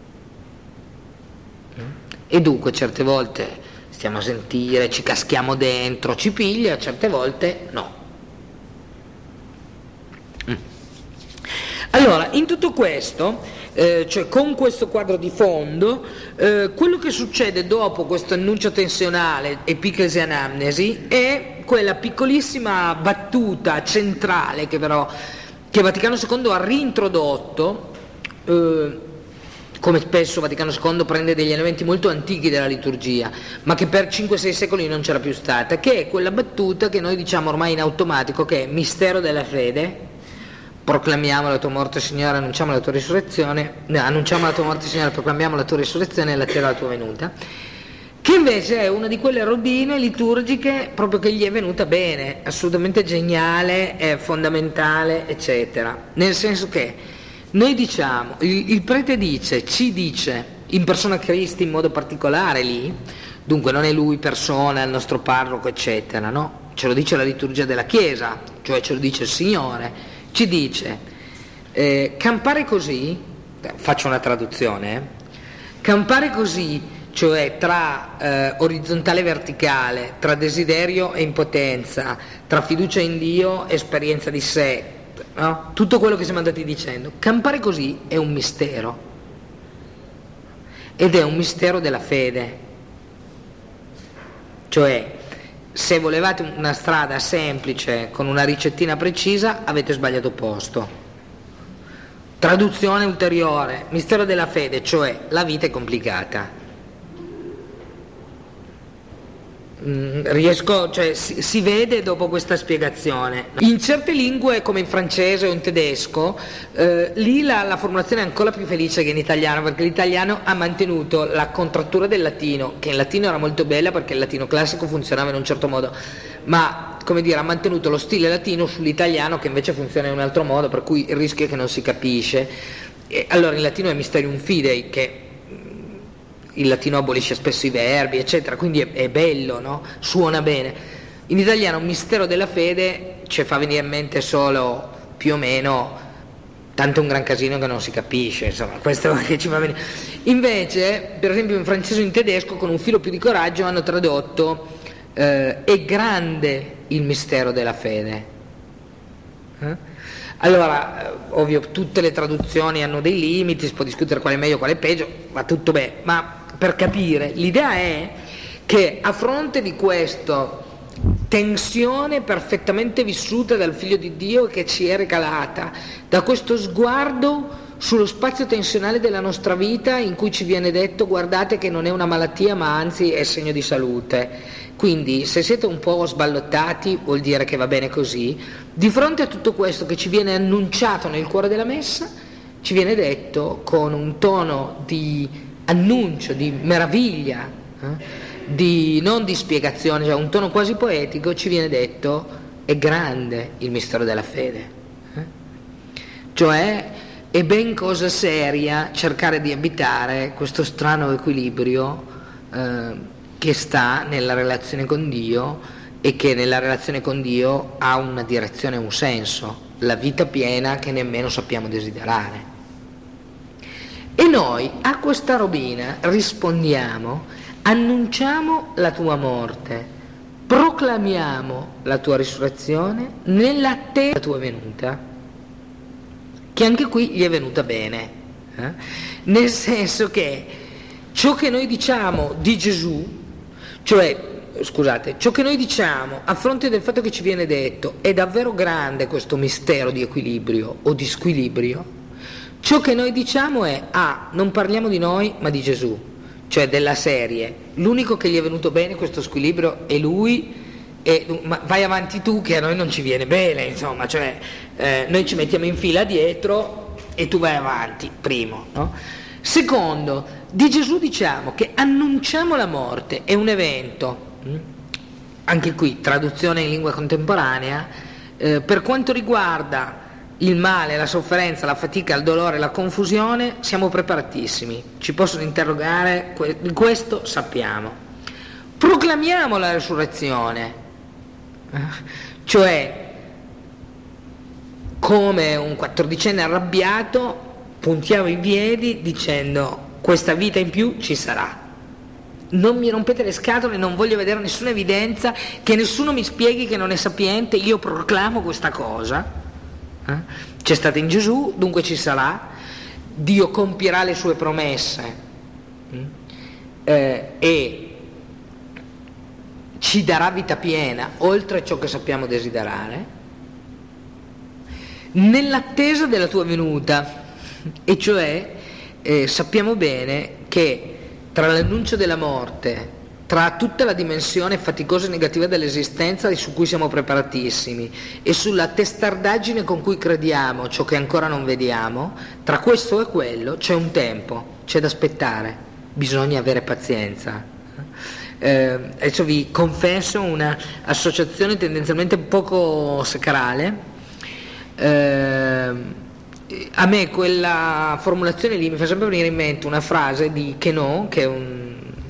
Eh? E dunque certe volte stiamo a sentire, ci caschiamo dentro, ci piglia, certe volte no. Allora, in tutto questo, eh, cioè con questo quadro di fondo, eh, quello che succede dopo questo annuncio tensionale, epiclesi anamnesi, è quella piccolissima battuta centrale che però che Vaticano secondo ha reintrodotto, eh, come spesso Vaticano secondo prende degli elementi molto antichi della liturgia, ma che per cinque sei secoli non c'era più stata, che è quella battuta che noi diciamo ormai in automatico, che è mistero della fede. Proclamiamo la tua morte, Signore, annunciamo la tua risurrezione, no, annunciamo la tua morte, Signore, proclamiamo la tua risurrezione e l'attesa la tua venuta, che invece è una di quelle rodine liturgiche proprio che gli è venuta bene, assolutamente geniale, è fondamentale, eccetera. Nel senso che noi diciamo, il, il prete dice, ci dice, in persona Cristi in modo particolare lì, dunque non è lui persona, il nostro parroco, eccetera, no? Ce lo dice la liturgia della Chiesa, cioè ce lo dice il Signore. Ci dice, eh, campare così, faccio una traduzione, eh, campare così, cioè tra eh, orizzontale e verticale, tra desiderio e impotenza, tra fiducia in Dio e esperienza di sé, no? Tutto quello che siamo andati dicendo, campare così è un mistero, ed è un mistero della fede, cioè se volevate una strada semplice con una ricettina precisa avete sbagliato posto. Traduzione ulteriore, mistero della fede, cioè la vita è complicata. Mm, riesco, cioè si, si vede dopo questa spiegazione. In certe lingue come in francese o in tedesco, eh, lì la, la formulazione è ancora più felice che in italiano, perché l'italiano ha mantenuto la contrattura del latino, che in latino era molto bella perché il latino classico funzionava in un certo modo, ma come dire ha mantenuto lo stile latino sull'italiano che invece funziona in un altro modo, per cui il rischio è che non si capisce. E allora in latino è mysterium fidei, che il latino abolisce spesso i verbi, eccetera, quindi è, è bello, no? Suona bene. In italiano un mistero della fede ci fa venire in mente solo più o meno tanto un gran casino che non si capisce, insomma, questo che ci fa venire. Invece, per esempio in francese o in tedesco, con un filo più di coraggio hanno tradotto eh, è grande il mistero della fede. Eh? Allora, ovvio, tutte le traduzioni hanno dei limiti, si può discutere quale è meglio, quale è peggio, va tutto bene, ma per capire, l'idea è che a fronte di questa tensione perfettamente vissuta dal Figlio di Dio che ci è regalata, da questo sguardo sullo spazio tensionale della nostra vita, in cui ci viene detto guardate che non è una malattia ma anzi è segno di salute. Quindi se siete un po' sballottati vuol dire che va bene così. Di fronte a tutto questo che ci viene annunciato nel cuore della messa, ci viene detto con un tono di annuncio, di meraviglia, eh? di, non di spiegazione, cioè un tono quasi poetico, ci viene detto è grande il mistero della fede, eh? Cioè è ben cosa seria cercare di abitare questo strano equilibrio eh, che sta nella relazione con Dio e che nella relazione con Dio ha una direzione e un senso, la vita piena che nemmeno sappiamo desiderare. E noi a questa robina rispondiamo: annunciamo la tua morte, proclamiamo la tua risurrezione nell'attesa della tua venuta, che anche qui gli è venuta bene, eh? Nel senso che ciò che noi diciamo di Gesù, cioè scusate, ciò che noi diciamo a fronte del fatto che ci viene detto è davvero grande questo mistero di equilibrio o di squilibrio, ciò che noi diciamo è ah, non parliamo di noi ma di Gesù. Cioè della serie, l'unico che gli è venuto bene questo squilibrio è lui, e ma vai avanti tu che a noi non ci viene bene, insomma, cioè eh, noi ci mettiamo in fila dietro e tu vai avanti, primo, no? Secondo, di Gesù diciamo che annunciamo la morte, è un evento, hm? Anche qui traduzione in lingua contemporanea, eh, per quanto riguarda il male, la sofferenza, la fatica, il dolore, la confusione, siamo preparatissimi, ci possono interrogare, di questo sappiamo. Proclamiamo la resurrezione, cioè come un quattordicenne arrabbiato puntiamo i piedi dicendo questa vita in più ci sarà. Non mi rompete le scatole, non voglio vedere nessuna evidenza, che nessuno mi spieghi che non è sapiente, io proclamo questa cosa. C'è stata in Gesù, dunque ci sarà, Dio compierà le sue promesse eh, e ci darà vita piena oltre ciò che sappiamo desiderare nell'attesa della tua venuta, e cioè eh, sappiamo bene che tra l'annuncio della morte, tra tutta la dimensione faticosa e negativa dell'esistenza su cui siamo preparatissimi e sulla testardaggine con cui crediamo ciò che ancora non vediamo, tra questo e quello c'è un tempo, c'è da aspettare, bisogna avere pazienza. Eh, adesso vi confesso una associazione tendenzialmente poco sacrale. Eh, a me quella formulazione lì mi fa sempre venire in mente una frase di Queneau, che è un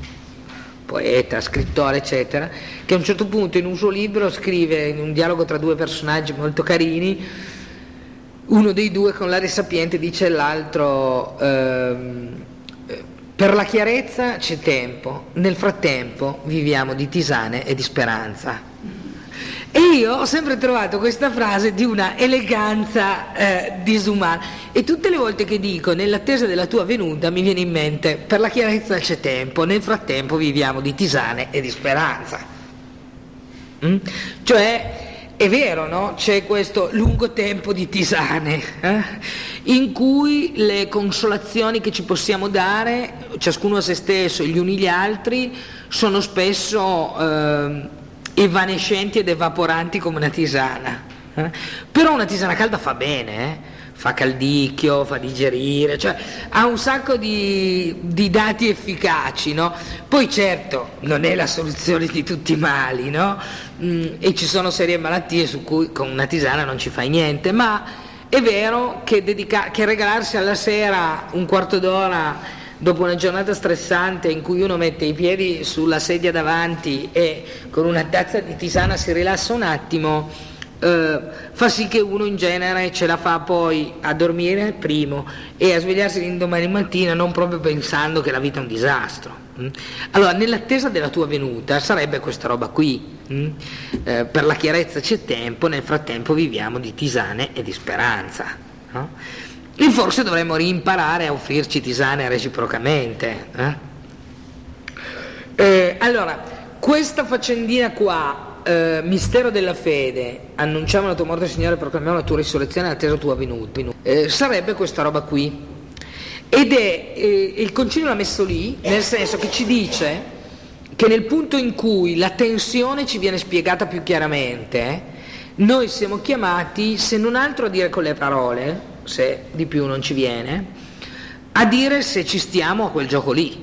poeta, scrittore, eccetera, che a un certo punto in un suo libro scrive, in un dialogo tra due personaggi molto carini, uno dei due con l'aria sapiente dice all'altro ehm, per la chiarezza c'è tempo, nel frattempo viviamo di tisane e di speranza. E io ho sempre trovato questa frase di una eleganza eh, disumana, e tutte le volte che dico nell'attesa della tua venuta mi viene in mente per la chiarezza c'è tempo, nel frattempo viviamo di tisane e di speranza. Mm? Cioè è vero, no? C'è questo lungo tempo di tisane eh? in cui le consolazioni che ci possiamo dare, ciascuno a se stesso e gli uni gli altri, sono spesso eh, evanescenti ed evaporanti come una tisana, eh? Però una tisana calda fa bene, eh? Fa caldicchio, fa digerire, cioè ha un sacco di, di dati efficaci, no? Poi certo non è la soluzione di tutti i mali, no? Mm, e ci sono serie malattie su cui con una tisana non ci fai niente, ma è vero che, dedica- che regalarsi alla sera un quarto d'ora dopo una giornata stressante in cui uno mette i piedi sulla sedia davanti e con una tazza di tisana si rilassa un attimo, eh, fa sì che uno in genere ce la fa poi a dormire, primo, e a svegliarsi l'indomani mattina non proprio pensando che la vita è un disastro. Allora, nell'attesa della tua venuta sarebbe questa roba qui, eh, per la chiarezza c'è tempo, nel frattempo viviamo di tisane e di speranza, no? E forse dovremmo rimparare a offrirci tisane reciprocamente. Eh? Eh, allora, questa faccendina qua eh, mistero della fede, annunciamo la tua morte Signore, proclamiamo la tua risurrezione in attesa tua venuta, eh, sarebbe questa roba qui, ed è eh, il concilio l'ha messo lì nel senso che ci dice che nel punto in cui la tensione ci viene spiegata più chiaramente, eh, noi siamo chiamati, se non altro a dire con le parole, se di più non ci viene, a dire se ci stiamo a quel gioco lì.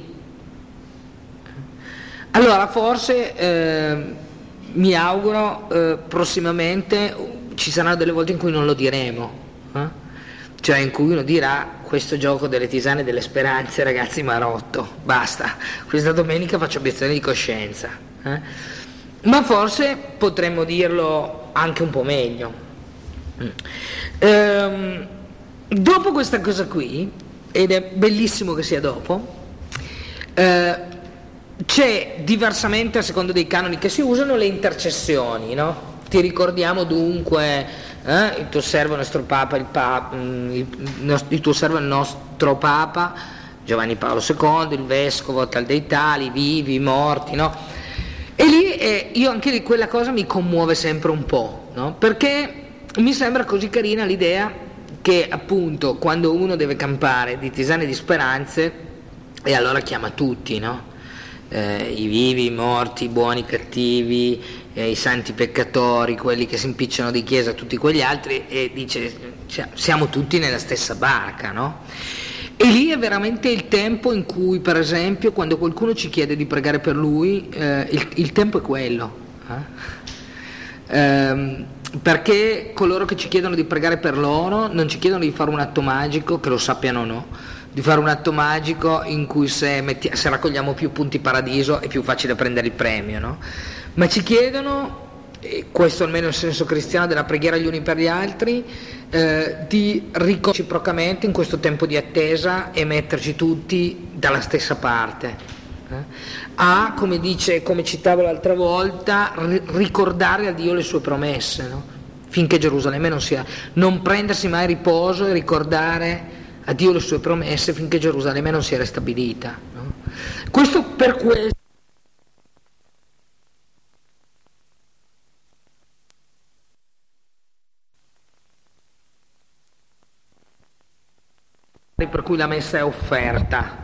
Allora forse eh, mi auguro eh, prossimamente ci saranno delle volte in cui non lo diremo, eh? Cioè in cui uno dirà: questo gioco delle tisane delle speranze, ragazzi, mi ha rotto, basta, questa domenica faccio obiezione di coscienza, eh? Ma forse potremmo dirlo anche un po' meglio. mm. ehm, dopo questa cosa qui, ed è bellissimo che sia dopo, eh, c'è, diversamente a secondo dei canoni che si usano, le intercessioni, no? Ti ricordiamo dunque eh, il tuo servo, il nostro Papa, il, pa, il, il tuo servo, il nostro Papa Giovanni Paolo secondo, il Vescovo tal dei tali, vivi, i morti, no? E lì eh, io anche di quella cosa mi commuove sempre un po', no? Perché mi sembra così carina l'idea che appunto quando uno deve campare di tisane di speranze, e allora chiama tutti, no? Eh, i vivi, i morti, i buoni, i cattivi, eh, i santi peccatori, quelli che si impicciano di chiesa, tutti quegli altri, e dice cioè, siamo tutti nella stessa barca, no? E lì è veramente il tempo in cui, per esempio, quando qualcuno ci chiede di pregare per lui, eh, il, il tempo è quello, eh? Ehm, perché coloro che ci chiedono di pregare per loro non ci chiedono di fare un atto magico, che lo sappiano o no, di fare un atto magico in cui se, metti, se raccogliamo più punti paradiso è più facile prendere il premio, no? Ma ci chiedono, e questo almeno è il senso cristiano della preghiera gli uni per gli altri, eh, di riconoscerci reciprocamente in questo tempo di attesa e metterci tutti dalla stessa parte, eh? A, come dice, come citavo l'altra volta, ri- ricordare a Dio le sue promesse, no? Finché Gerusalemme non sia, non prendersi mai riposo e ricordare a Dio le sue promesse finché Gerusalemme non si è restabilita, no? Questo per questo per cui la messa è offerta.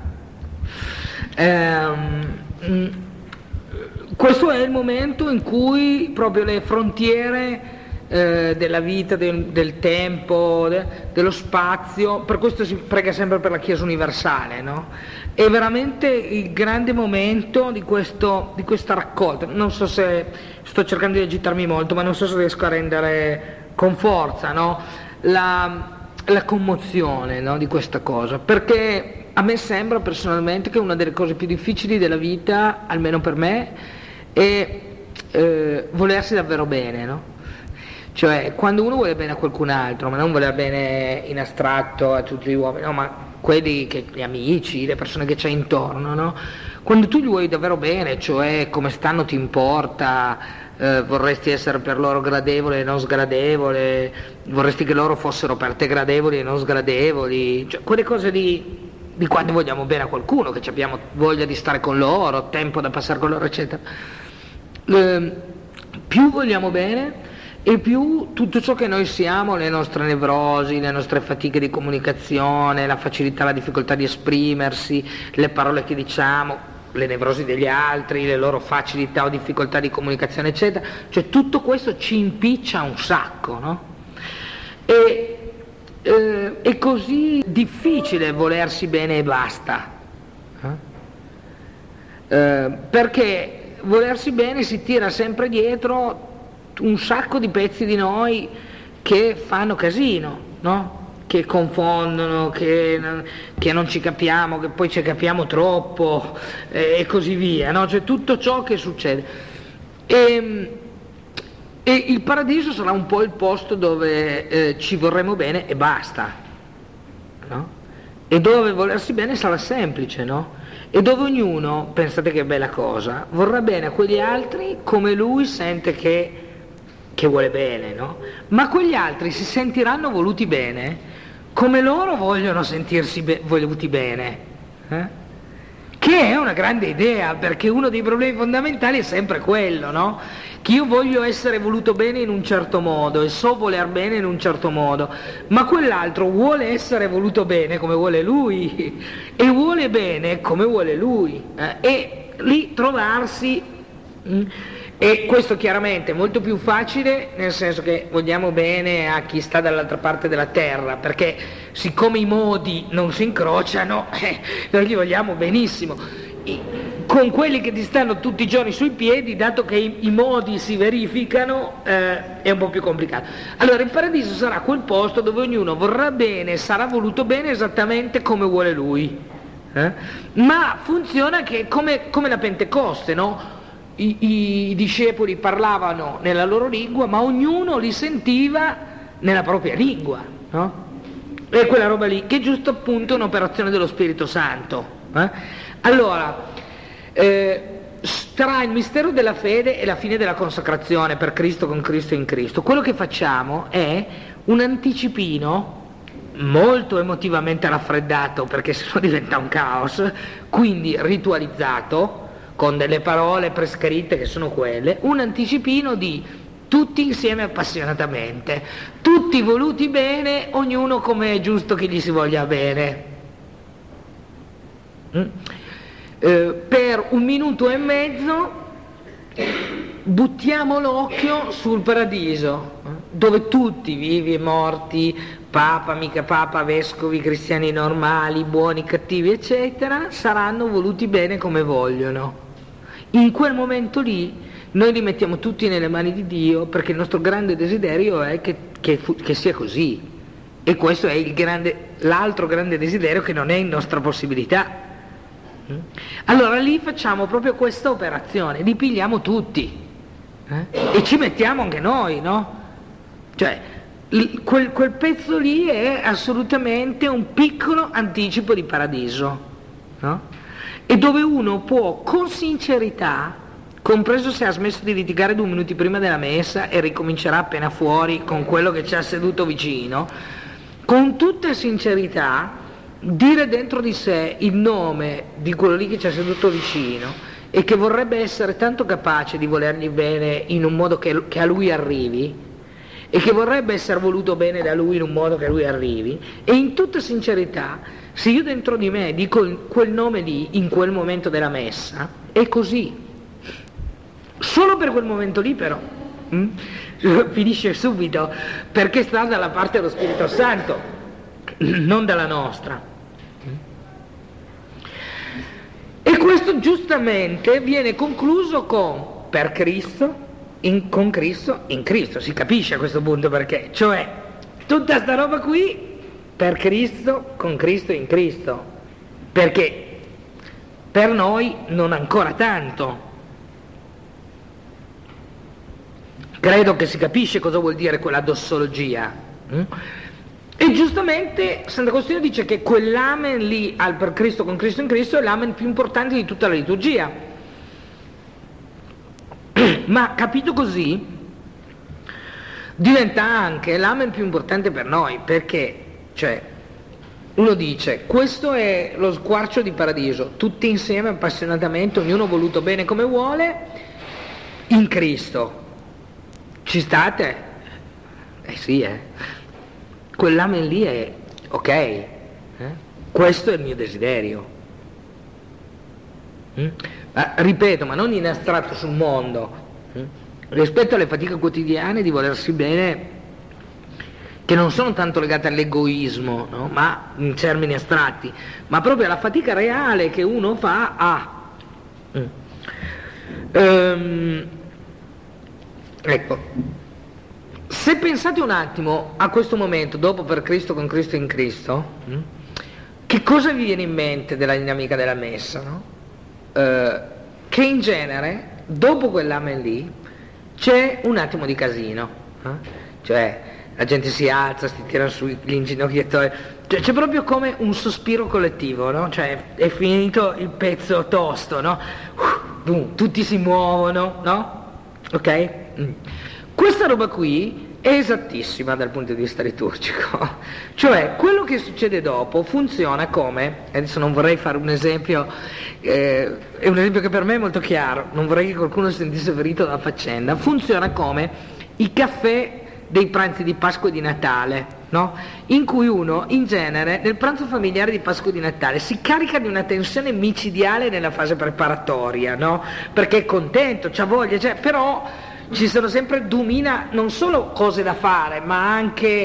Ehm, questo è il momento in cui proprio le frontiere eh, della vita, del, del tempo, de, dello spazio, per questo si prega sempre per la Chiesa universale, no? È veramente il grande momento di, questo, di questa raccolta. Non so se sto cercando di agitarmi molto, ma non so se riesco a rendere con forza, no? la, la commozione, no? Di questa cosa, perché a me sembra personalmente che una delle cose più difficili della vita, almeno per me, è eh, volersi davvero bene, no? Cioè quando uno vuole bene a qualcun altro, ma non vuole bene in astratto a tutti gli uomini, no, ma quelli che, gli amici, le persone che c'hai intorno, no? Quando tu gli vuoi davvero bene, cioè come stanno ti importa, eh, vorresti essere per loro gradevole e non sgradevole, vorresti che loro fossero per te gradevoli e non sgradevoli, cioè quelle cose di, di quando vogliamo bene a qualcuno, che abbiamo voglia di stare con loro, tempo da passare con loro, eccetera. Eh, più vogliamo bene e più tutto ciò che noi siamo, le nostre nevrosi, le nostre fatiche di comunicazione, la facilità, la difficoltà di esprimersi, le parole che diciamo, le nevrosi degli altri, le loro facilità o difficoltà di comunicazione, eccetera, cioè tutto questo ci impiccia un sacco, no? E eh, è così difficile volersi bene e basta, eh? Eh, perché volersi bene si tira sempre dietro un sacco di pezzi di noi che fanno casino, no? Che confondono, che, che non ci capiamo, che poi ci capiamo troppo eh, e così via, no? Cioè tutto ciò che succede. E, e il paradiso sarà un po' il posto dove eh, ci vorremmo bene e basta, no? E dove volersi bene sarà semplice, no? E dove ognuno, pensate che bella cosa, vorrà bene a quegli altri come lui sente che che vuole bene, no? Ma quegli altri si sentiranno voluti bene come loro vogliono sentirsi be- voluti bene, eh? Che è una grande idea, perché uno dei problemi fondamentali è sempre quello, no? Che io voglio essere voluto bene in un certo modo e so voler bene in un certo modo, ma quell'altro vuole essere voluto bene come vuole lui e vuole bene come vuole lui, eh? E lì trovarsi, mh, e questo chiaramente è molto più facile, nel senso che vogliamo bene a chi sta dall'altra parte della terra, perché siccome i modi non si incrociano, eh, noi gli vogliamo benissimo. Con quelli che ti stanno tutti i giorni sui piedi, dato che i, i modi si verificano, eh, è un po' più complicato. Allora il paradiso sarà quel posto dove ognuno vorrà bene, sarà voluto bene esattamente come vuole lui, eh? Ma funziona che come, come la Pentecoste, no? I, i, i discepoli parlavano nella loro lingua, ma ognuno li sentiva nella propria lingua, no? E quella roba lì, che è giusto appunto un'operazione dello Spirito Santo, eh? Allora, eh, tra il mistero della fede e la fine della consacrazione per Cristo, con Cristo e in Cristo, quello che facciamo è un anticipino molto emotivamente raffreddato, perché sennò diventa un caos, quindi ritualizzato, con delle parole prescritte che sono quelle, un anticipino di tutti insieme appassionatamente, tutti voluti bene, ognuno come è giusto che gli si voglia bene. Mm. Eh, per un minuto e mezzo buttiamo l'occhio sul paradiso, eh, dove tutti, vivi e morti, papa, mica papa, vescovi, cristiani normali, buoni, cattivi, eccetera, saranno voluti bene come vogliono. In quel momento lì noi li mettiamo tutti nelle mani di Dio, perché il nostro grande desiderio è che, che, che sia così, e questo è il grande, l'altro grande desiderio che non è in nostra possibilità. Allora lì facciamo proprio questa operazione, li pigliamo tutti, eh? E ci mettiamo anche noi, no? Cioè quel, quel pezzo lì è assolutamente un piccolo anticipo di paradiso, no? E dove uno può con sincerità, compreso se ha smesso di litigare due minuti prima della messa e ricomincerà appena fuori con quello che ci ha seduto vicino, con tutta sincerità dire dentro di sé il nome di quello lì che ci ha seduto vicino e che vorrebbe essere tanto capace di volergli bene in un modo che, che a lui arrivi, e che vorrebbe essere voluto bene da lui in un modo che a lui arrivi, e in tutta sincerità, se io dentro di me dico quel nome lì in quel momento della messa, è così, solo per quel momento lì però, mm? finisce subito, perché sta dalla parte dello Spirito Santo, non dalla nostra. E questo giustamente viene concluso con per Cristo, in, con Cristo, in Cristo, si capisce a questo punto perché, cioè tutta sta roba qui per Cristo, con Cristo, in Cristo, perché per noi non ancora tanto. Credo che si capisce cosa vuol dire quella dossologia. Mm? E giustamente Sant'Agostino dice che quell'amen lì al per Cristo, con Cristo in Cristo, è l'amen più importante di tutta la liturgia. Ma capito così diventa anche l'amen più importante per noi, perché cioè uno dice questo è lo squarcio di paradiso, tutti insieme appassionatamente, ognuno voluto bene come vuole, in Cristo. Ci state? Eh sì, eh. Quell'amen lì è ok, eh? Questo è il mio desiderio. Mm? Ma, ripeto, ma non in astratto sul mondo, mm? Rispetto alle fatiche quotidiane di volersi bene, che non sono tanto legate all'egoismo, no? Ma in termini astratti, ma proprio alla fatica reale che uno fa a... Mm. Um, ecco. Se pensate un attimo a questo momento, dopo per Cristo, con Cristo in Cristo, che cosa vi viene in mente della dinamica della messa? No? Eh, che in genere, dopo quell'amen lì, c'è un attimo di casino, eh? Cioè la gente si alza, si tira su gli inginocchiatori, cioè, c'è proprio come un sospiro collettivo, no? Cioè è finito il pezzo tosto, no? Uh, tutti si muovono, no? Ok? Mm. Questa roba qui esattissima dal punto di vista liturgico, cioè quello che succede dopo funziona come, adesso non vorrei fare un esempio, eh, è un esempio che per me è molto chiaro, non vorrei che qualcuno si sentisse ferito dalla faccenda, funziona come i caffè dei pranzi di Pasqua e di Natale, no? In cui uno in genere nel pranzo familiare di Pasqua e di Natale si carica di una tensione micidiale nella fase preparatoria, no? Perché è contento, c'ha voglia, cioè, però ci sono sempre, domina non solo cose da fare, ma anche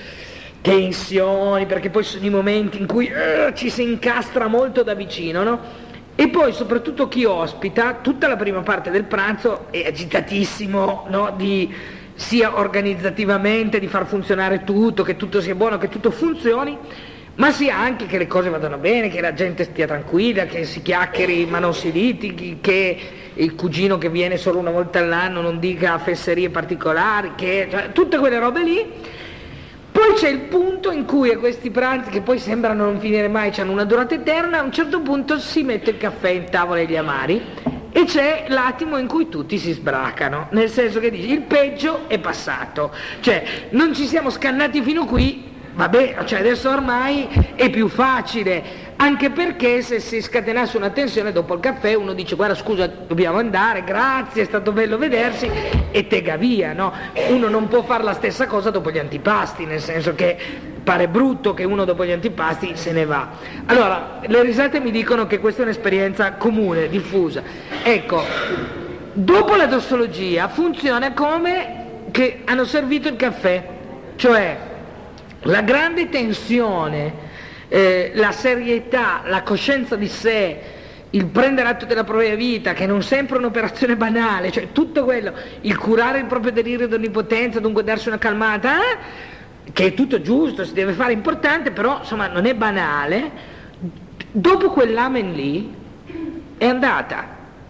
tensioni, perché poi sono i momenti in cui uh, ci si incastra molto da vicino, no? E poi soprattutto chi ospita, tutta la prima parte del pranzo è agitatissimo, no? Di, sia organizzativamente, di far funzionare tutto, che tutto sia buono, che tutto funzioni, ma sia anche che le cose vadano bene, che la gente stia tranquilla, che si chiacchieri ma non si litighi, che il cugino che viene solo una volta all'anno non dica fesserie particolari, che, cioè, tutte quelle robe lì. Poi c'è il punto in cui a questi pranzi, che poi sembrano non finire mai, hanno una durata eterna, a un certo punto si mette il caffè in tavola agli amari e c'è l'attimo in cui tutti si sbracano, nel senso che dici il peggio è passato, cioè non ci siamo scannati fino qui, vabbè, cioè adesso ormai è più facile, anche perché se si scatenasse una tensione dopo il caffè uno dice guarda scusa dobbiamo andare, grazie, è stato bello vedersi, e tega via, no? Uno non può fare la stessa cosa dopo gli antipasti, nel senso che pare brutto che uno dopo gli antipasti se ne va. Allora, le risate mi dicono che questa è un'esperienza comune, diffusa. Ecco, dopo la dossologia funziona come che hanno servito il caffè, cioè la grande tensione, eh, la serietà, la coscienza di sé, il prendere atto della propria vita, che non sempre è un'operazione banale, cioè tutto quello, il curare il proprio delirio di onnipotenza, dunque darsi una calmata, eh? Che è tutto giusto, si deve fare, importante, però insomma non è banale. Dopo quell'amen lì è andata,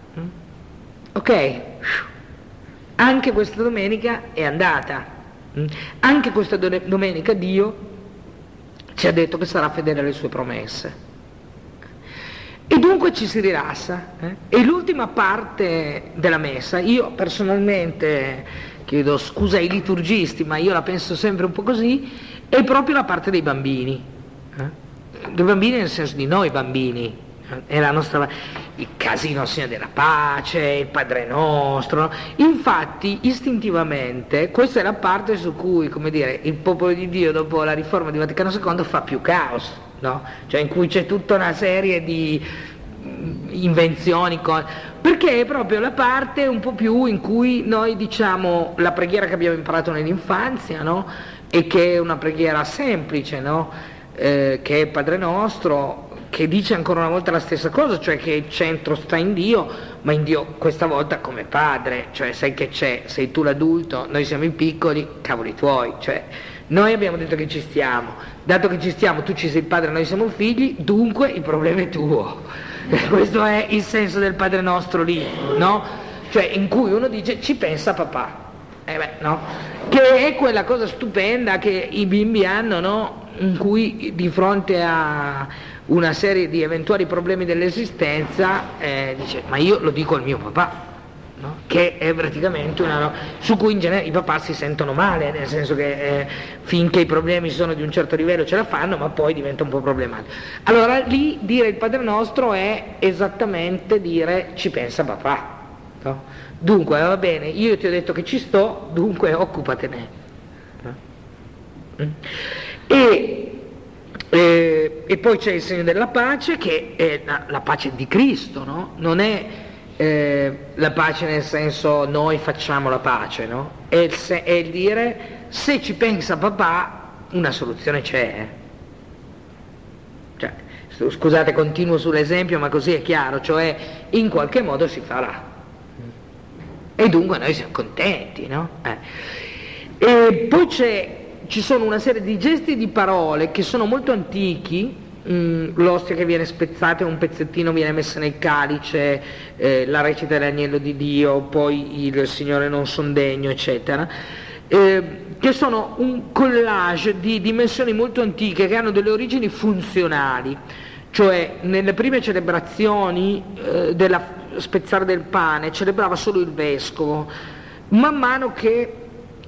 ok? Anche questa domenica è andata, anche questa domenica Dio ci ha detto che sarà fedele alle sue promesse. E dunque ci si rilassa. Eh? E l'ultima parte della messa, io personalmente chiedo scusa ai liturgisti, ma io la penso sempre un po' così, è proprio la parte dei bambini. Eh? Dei bambini nel senso di noi bambini. È la nostra, il casino Signore della pace, il Padre Nostro. Infatti, istintivamente, questa è la parte su cui, come dire, il popolo di Dio dopo la riforma di Vaticano secondo fa più caos, no? Cioè in cui c'è tutta una serie di invenzioni, perché è proprio la parte un po' più in cui noi diciamo la preghiera che abbiamo imparato nell'infanzia, no? E che è una preghiera semplice, no? Eh, che è Padre Nostro, che dice ancora una volta la stessa cosa, cioè che il centro sta in Dio, ma in Dio questa volta come padre, cioè sai che c'è, sei tu l'adulto, noi siamo i piccoli, cavoli tuoi, cioè noi abbiamo detto che ci stiamo, dato che ci stiamo, tu ci sei il padre, noi siamo figli, dunque il problema è tuo. Questo è il senso del Padre Nostro lì, no? Cioè in cui uno dice ci pensa papà, eh beh, no? Che è quella cosa stupenda che i bimbi hanno, no? In cui di fronte a una serie di eventuali problemi dell'esistenza eh, dice ma io lo dico al mio papà, no? Che è praticamente una su cui in genere i papà si sentono male, nel senso che eh, finché i problemi sono di un certo livello ce la fanno, ma poi diventa un po' problematico. Allora lì dire il Padre Nostro è esattamente dire ci pensa papà, no? Dunque va bene, io ti ho detto che ci sto, dunque occupatene, no? e Eh, e poi c'è il segno della pace, che è la, la pace di Cristo, no? Non è eh, la pace nel senso noi facciamo la pace, no? È il, se, è il dire se ci pensa papà una soluzione c'è. Cioè, scusate, continuo sull'esempio, ma così è chiaro, cioè in qualche modo si farà. E dunque noi siamo contenti, no? Eh. E poi c'è Ci sono una serie di gesti e di parole che sono molto antichi, mh, l'ostia che viene spezzata e un pezzettino viene messo nel calice, eh, la recita dell'agnello di Dio, poi il Signore non son degno, eccetera, eh, che sono un collage di dimensioni molto antiche che hanno delle origini funzionali, cioè nelle prime celebrazioni eh, della spezzare del pane celebrava solo il vescovo, man mano che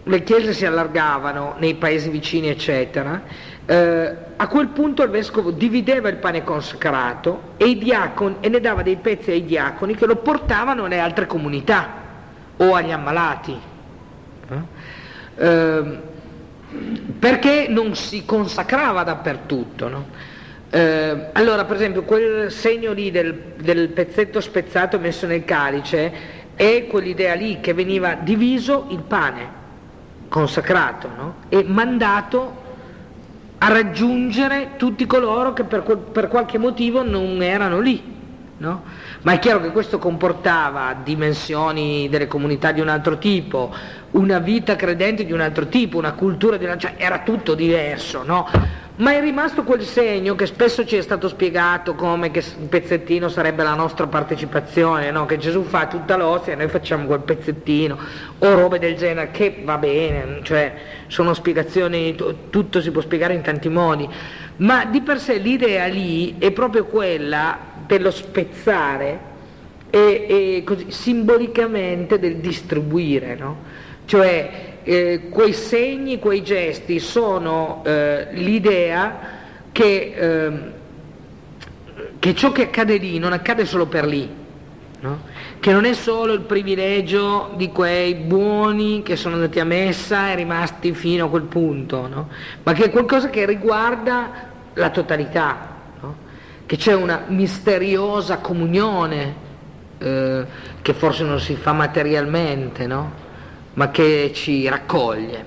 le chiese si allargavano nei paesi vicini eccetera, eh, a quel punto il vescovo divideva il pane consacrato e, i diaconi, e ne dava dei pezzi ai diaconi che lo portavano nelle altre comunità o agli ammalati, eh? Eh, perché non si consacrava dappertutto, no? Eh, allora per esempio quel segno lì del, del pezzetto spezzato messo nel calice è quell'idea lì che veniva diviso il pane consacrato, no? E mandato a raggiungere tutti coloro che per, per qualche motivo non erano lì, no? Ma è chiaro che questo comportava dimensioni delle comunità di un altro tipo, una vita credente di un altro tipo, una cultura di un altro, cioè era tutto diverso, no? Ma è rimasto quel segno che spesso ci è stato spiegato come che un pezzettino sarebbe la nostra partecipazione, no? Che Gesù fa tutta l'ostia e noi facciamo quel pezzettino, o robe del genere, che va bene, cioè sono spiegazioni, tutto si può spiegare in tanti modi, ma di per sé l'idea lì è proprio quella dello spezzare e, e così simbolicamente del distribuire, no? Cioè Eh, quei segni, quei gesti sono eh, l'idea che, eh, che ciò che accade lì non accade solo per lì, no? Che non è solo il privilegio di quei buoni che sono andati a messa e rimasti fino a quel punto, no? Ma che è qualcosa che riguarda la totalità, no? Che c'è una misteriosa comunione eh, che forse non si fa materialmente, no? Ma che ci raccoglie.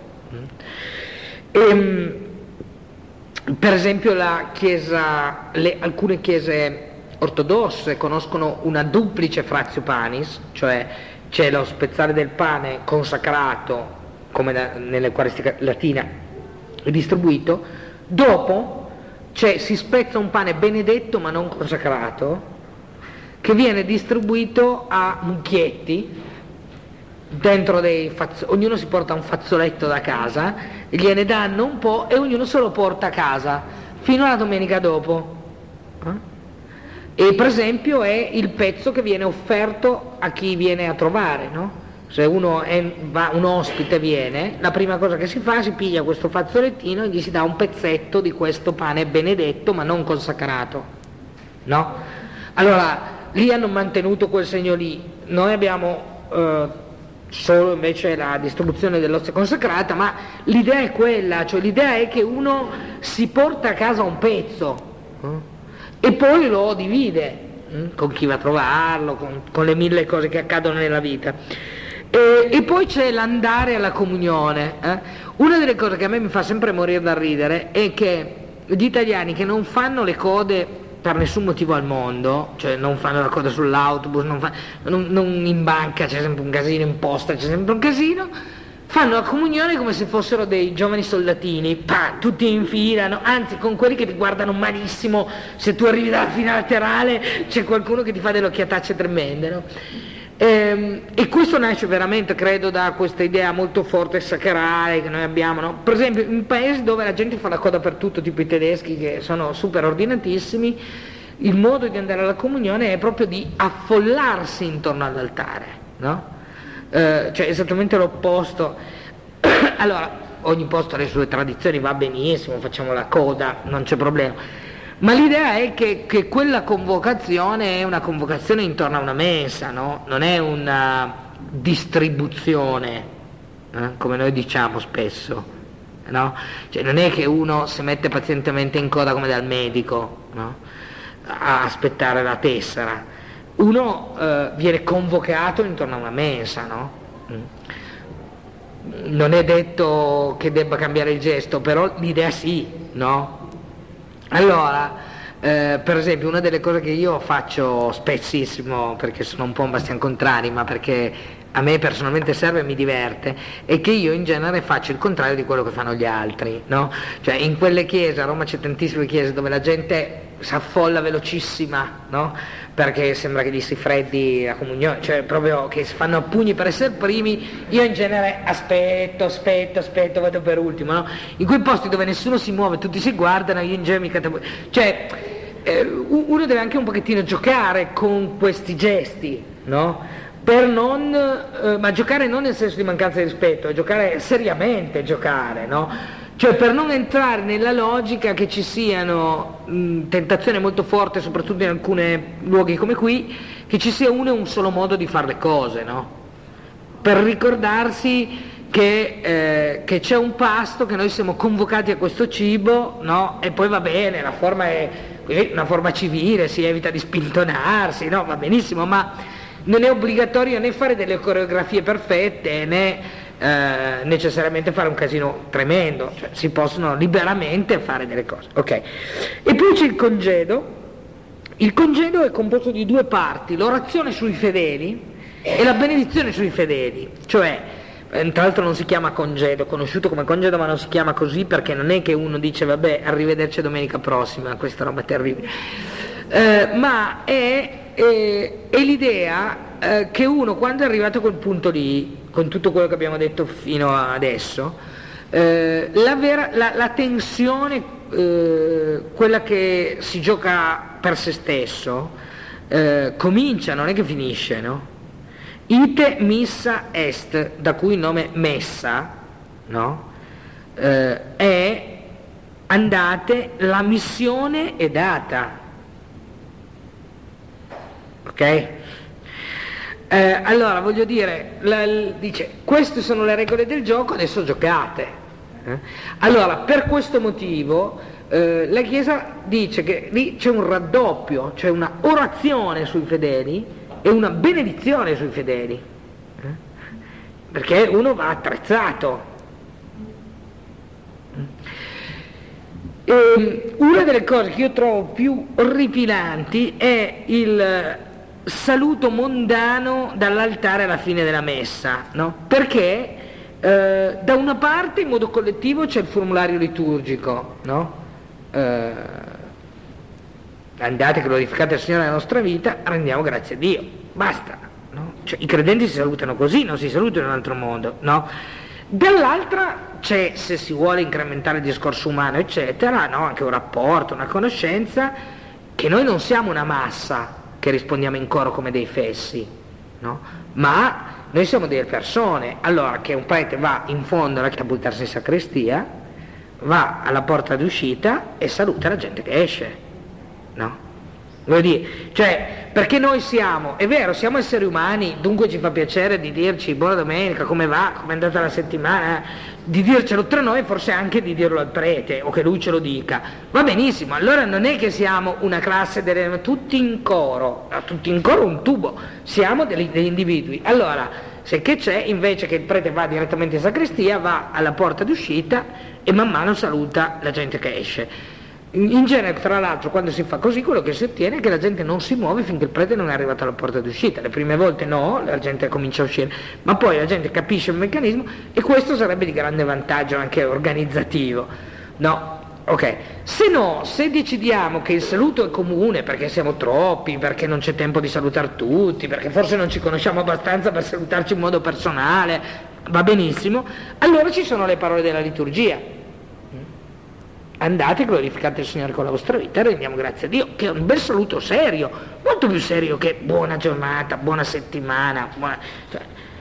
E, per esempio la chiesa, le, alcune chiese ortodosse conoscono una duplice fratio panis, cioè c'è lo spezzare del pane consacrato, come da, nell'Eucaristia latina, distribuito, dopo c'è, si spezza un pane benedetto ma non consacrato, che viene distribuito a mucchietti, dentro dei fazz- ognuno si porta un fazzoletto da casa, gliene danno un po' e ognuno se lo porta a casa fino alla domenica dopo, eh? E per esempio è il pezzo che viene offerto a chi viene a trovare, no? Se uno è, va, un ospite viene, la prima cosa che si fa, si piglia questo fazzolettino e gli si dà un pezzetto di questo pane benedetto ma non consacrato, no? Allora lì hanno mantenuto quel segno lì. Noi abbiamo eh, solo invece la distribuzione dell'ostia consacrata, ma l'idea è quella, cioè l'idea è che uno si porta a casa un pezzo eh, e poi lo divide eh, con chi va a trovarlo, con, con le mille cose che accadono nella vita, e, e poi c'è l'andare alla comunione. eh. Una delle cose che a me mi fa sempre morire da ridere è che gli italiani che non fanno le code per nessun motivo al mondo, cioè non fanno la coda sull'autobus, non, fa, non, non in banca c'è sempre un casino, in posta c'è sempre un casino, fanno la comunione come se fossero dei giovani soldatini, pa, tutti in fila, no? Anzi con quelli che ti guardano malissimo, se tu arrivi dalla fila laterale c'è qualcuno che ti fa delle occhiatacce tremende, no? E, e questo nasce veramente, credo, da questa idea molto forte sacrale che noi abbiamo, no? Per esempio in paesi dove la gente fa la coda per tutto, tipo i tedeschi che sono super ordinatissimi, il modo di andare alla comunione è proprio di affollarsi intorno all'altare, no? Eh, cioè esattamente l'opposto. Allora ogni posto ha le sue tradizioni, va benissimo, facciamo la coda, non c'è problema. Ma l'idea è che, che quella convocazione è una convocazione intorno a una mensa, no? Non è una distribuzione, eh? Come noi diciamo spesso, no? Cioè non è che uno si mette pazientemente in coda come dal medico, no? A aspettare la tessera. Uno eh, viene convocato intorno a una mensa, no? Non è detto che debba cambiare il gesto, però l'idea sì, no? Allora, eh, per esempio, una delle cose che io faccio spessissimo, perché sono un po' un bastian contrari, ma perché a me personalmente serve e mi diverte, è che io in genere faccio il contrario di quello che fanno gli altri, no? Cioè in quelle chiese, a Roma c'è tantissime chiese dove la gente si affolla velocissima, no? Perché sembra che gli si freddi la comunione, cioè proprio che si fanno a pugni per essere primi. Io in genere aspetto, aspetto, aspetto, vado per ultimo, no? In quei posti dove nessuno si muove, tutti si guardano, io in genere mi catavo... Cioè, eh, uno deve anche un pochettino giocare con questi gesti, no? per non, eh, ma giocare non nel senso di mancanza di rispetto, è giocare seriamente, giocare, no? Cioè per non entrare nella logica che ci siano mh, tentazione molto forte, soprattutto in alcuni luoghi come qui, che ci sia uno e un solo modo di fare le cose, no? Per ricordarsi che, eh, che c'è un pasto, che noi siamo convocati a questo cibo, no? E poi va bene, la forma è una forma civile, si evita di spintonarsi, no? Va benissimo, ma non è obbligatorio né fare delle coreografie perfette né eh, necessariamente fare un casino tremendo, cioè si possono liberamente fare delle cose, ok? E poi c'è il congedo. Il congedo è composto di due parti, l'orazione sui fedeli e la benedizione sui fedeli, cioè tra l'altro non si chiama congedo, conosciuto come congedo, ma non si chiama così perché non è che uno dice vabbè arrivederci domenica prossima, questa roba terribile, eh, ma è E, è l'idea eh, che uno, quando è arrivato a quel punto lì, con tutto quello che abbiamo detto fino adesso, eh, la, vera, la, la tensione, eh, quella che si gioca per se stesso, eh, comincia, non è che finisce, no? Ite missa est, da cui il nome messa, no? Eh, è andate, la missione è data. Ok? Eh, allora voglio dire, la, dice, queste sono le regole del gioco, adesso giocate. Eh? Allora, per questo motivo eh, la Chiesa dice che lì c'è un raddoppio, c'è una orazione sui fedeli e una benedizione sui fedeli, eh? Perché uno va attrezzato. E una delle cose che io trovo più orripilanti è il saluto mondano dall'altare alla fine della messa, no? Perché eh, da una parte in modo collettivo c'è il formulario liturgico, no? Eh, andate, glorificate il Signore nella nostra vita, rendiamo grazie a Dio, basta, no? Cioè, i credenti si salutano così, non si salutano in un altro modo, no? Dall'altra c'è, se si vuole incrementare il discorso umano eccetera, no? Anche un rapporto, una conoscenza, che noi non siamo una massa che rispondiamo in coro come dei fessi, no? Ma noi siamo delle persone. Allora che un prete va in fondo a buttarsi in sacrestia, va alla porta d'uscita e saluta la gente che esce, no? Voglio dire, cioè, perché noi siamo, è vero, siamo esseri umani, dunque ci fa piacere di dirci buona domenica, come va, come è andata la settimana, di dircelo tra noi, forse anche di dirlo al prete o che lui ce lo dica, va benissimo. Allora non è che siamo una classe delle, tutti in coro, tutti in coro un tubo, siamo degli, degli individui. Allora se che c'è, invece che il prete va direttamente in sacrestia, va alla porta d'uscita e man mano saluta la gente che esce. In genere, tra l'altro, quando si fa così, quello che si ottiene è che la gente non si muove finché il prete non è arrivato alla porta d'uscita. Le prime volte no, la gente comincia a uscire, ma poi la gente capisce il meccanismo e questo sarebbe di grande vantaggio anche organizzativo, no? Ok, se no, se decidiamo che il saluto è comune perché siamo troppi, perché non c'è tempo di salutare tutti, perché forse non ci conosciamo abbastanza per salutarci in modo personale, va benissimo, allora ci sono le parole della liturgia. Andate, glorificate il Signore con la vostra vita e rendiamo grazie a Dio, che è un bel saluto serio, molto più serio che buona giornata, buona settimana, buona... Cioè,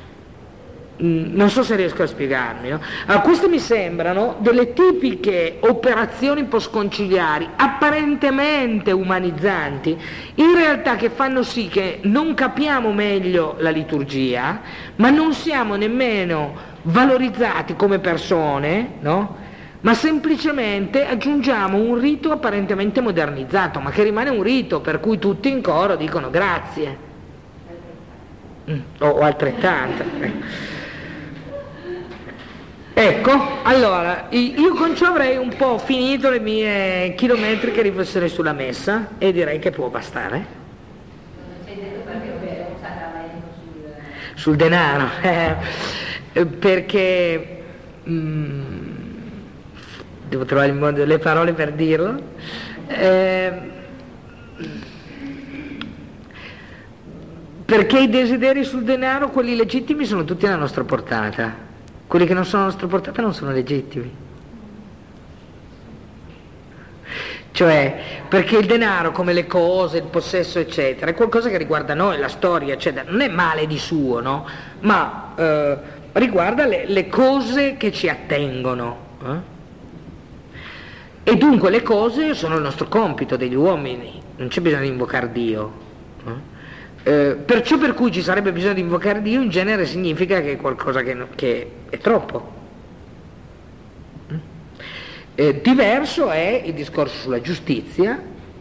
non so se riesco a spiegarmi, no? Allora, queste mi sembrano delle tipiche operazioni postconciliari apparentemente umanizzanti, in realtà che fanno sì che non capiamo meglio la liturgia, ma non siamo nemmeno valorizzati come persone, no? Ma semplicemente aggiungiamo un rito apparentemente modernizzato, ma che rimane un rito per cui tutti in coro dicono grazie, mm, o altrettanto. Ecco, allora, io con ciò avrei un po' finito le mie chilometriche riflessioni sulla messa e direi che può bastare. Sul denaro, eh, perché... Mm, devo trovare il modo, le parole per dirlo, eh, perché i desideri sul denaro, quelli legittimi, sono tutti alla nostra portata, quelli che non sono alla nostra portata non sono legittimi. Cioè, perché il denaro, come le cose, il possesso, eccetera, è qualcosa che riguarda noi, la storia, eccetera, non è male di suo, no? Ma eh, riguarda le, le cose che ci attengono. Eh? E dunque le cose sono il nostro compito degli uomini, non c'è bisogno di invocare Dio. Eh? Eh, perciò per cui ci sarebbe bisogno di invocare Dio in genere significa che è qualcosa che, no, che è troppo. Eh, diverso è il discorso sulla giustizia,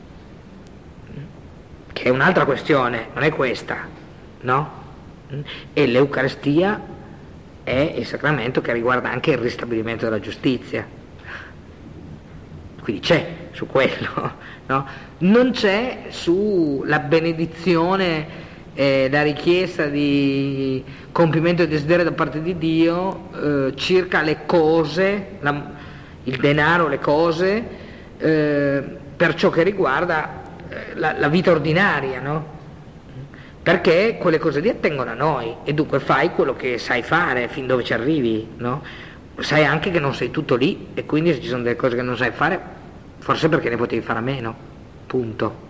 che è un'altra questione, non è questa, no? E l'Eucaristia è il sacramento che riguarda anche il ristabilimento della giustizia, quindi c'è su quello, no? Non c'è sulla benedizione, eh, la richiesta di compimento del desiderio da parte di Dio eh, circa le cose, la, il denaro, le cose, eh, per ciò che riguarda eh, la, la vita ordinaria, no? Perché quelle cose lì attengono a noi e dunque fai quello che sai fare fin dove ci arrivi, no? Sai anche che non sei tutto lì e quindi se ci sono delle cose che non sai fare, forse perché ne potevi fare a meno, punto.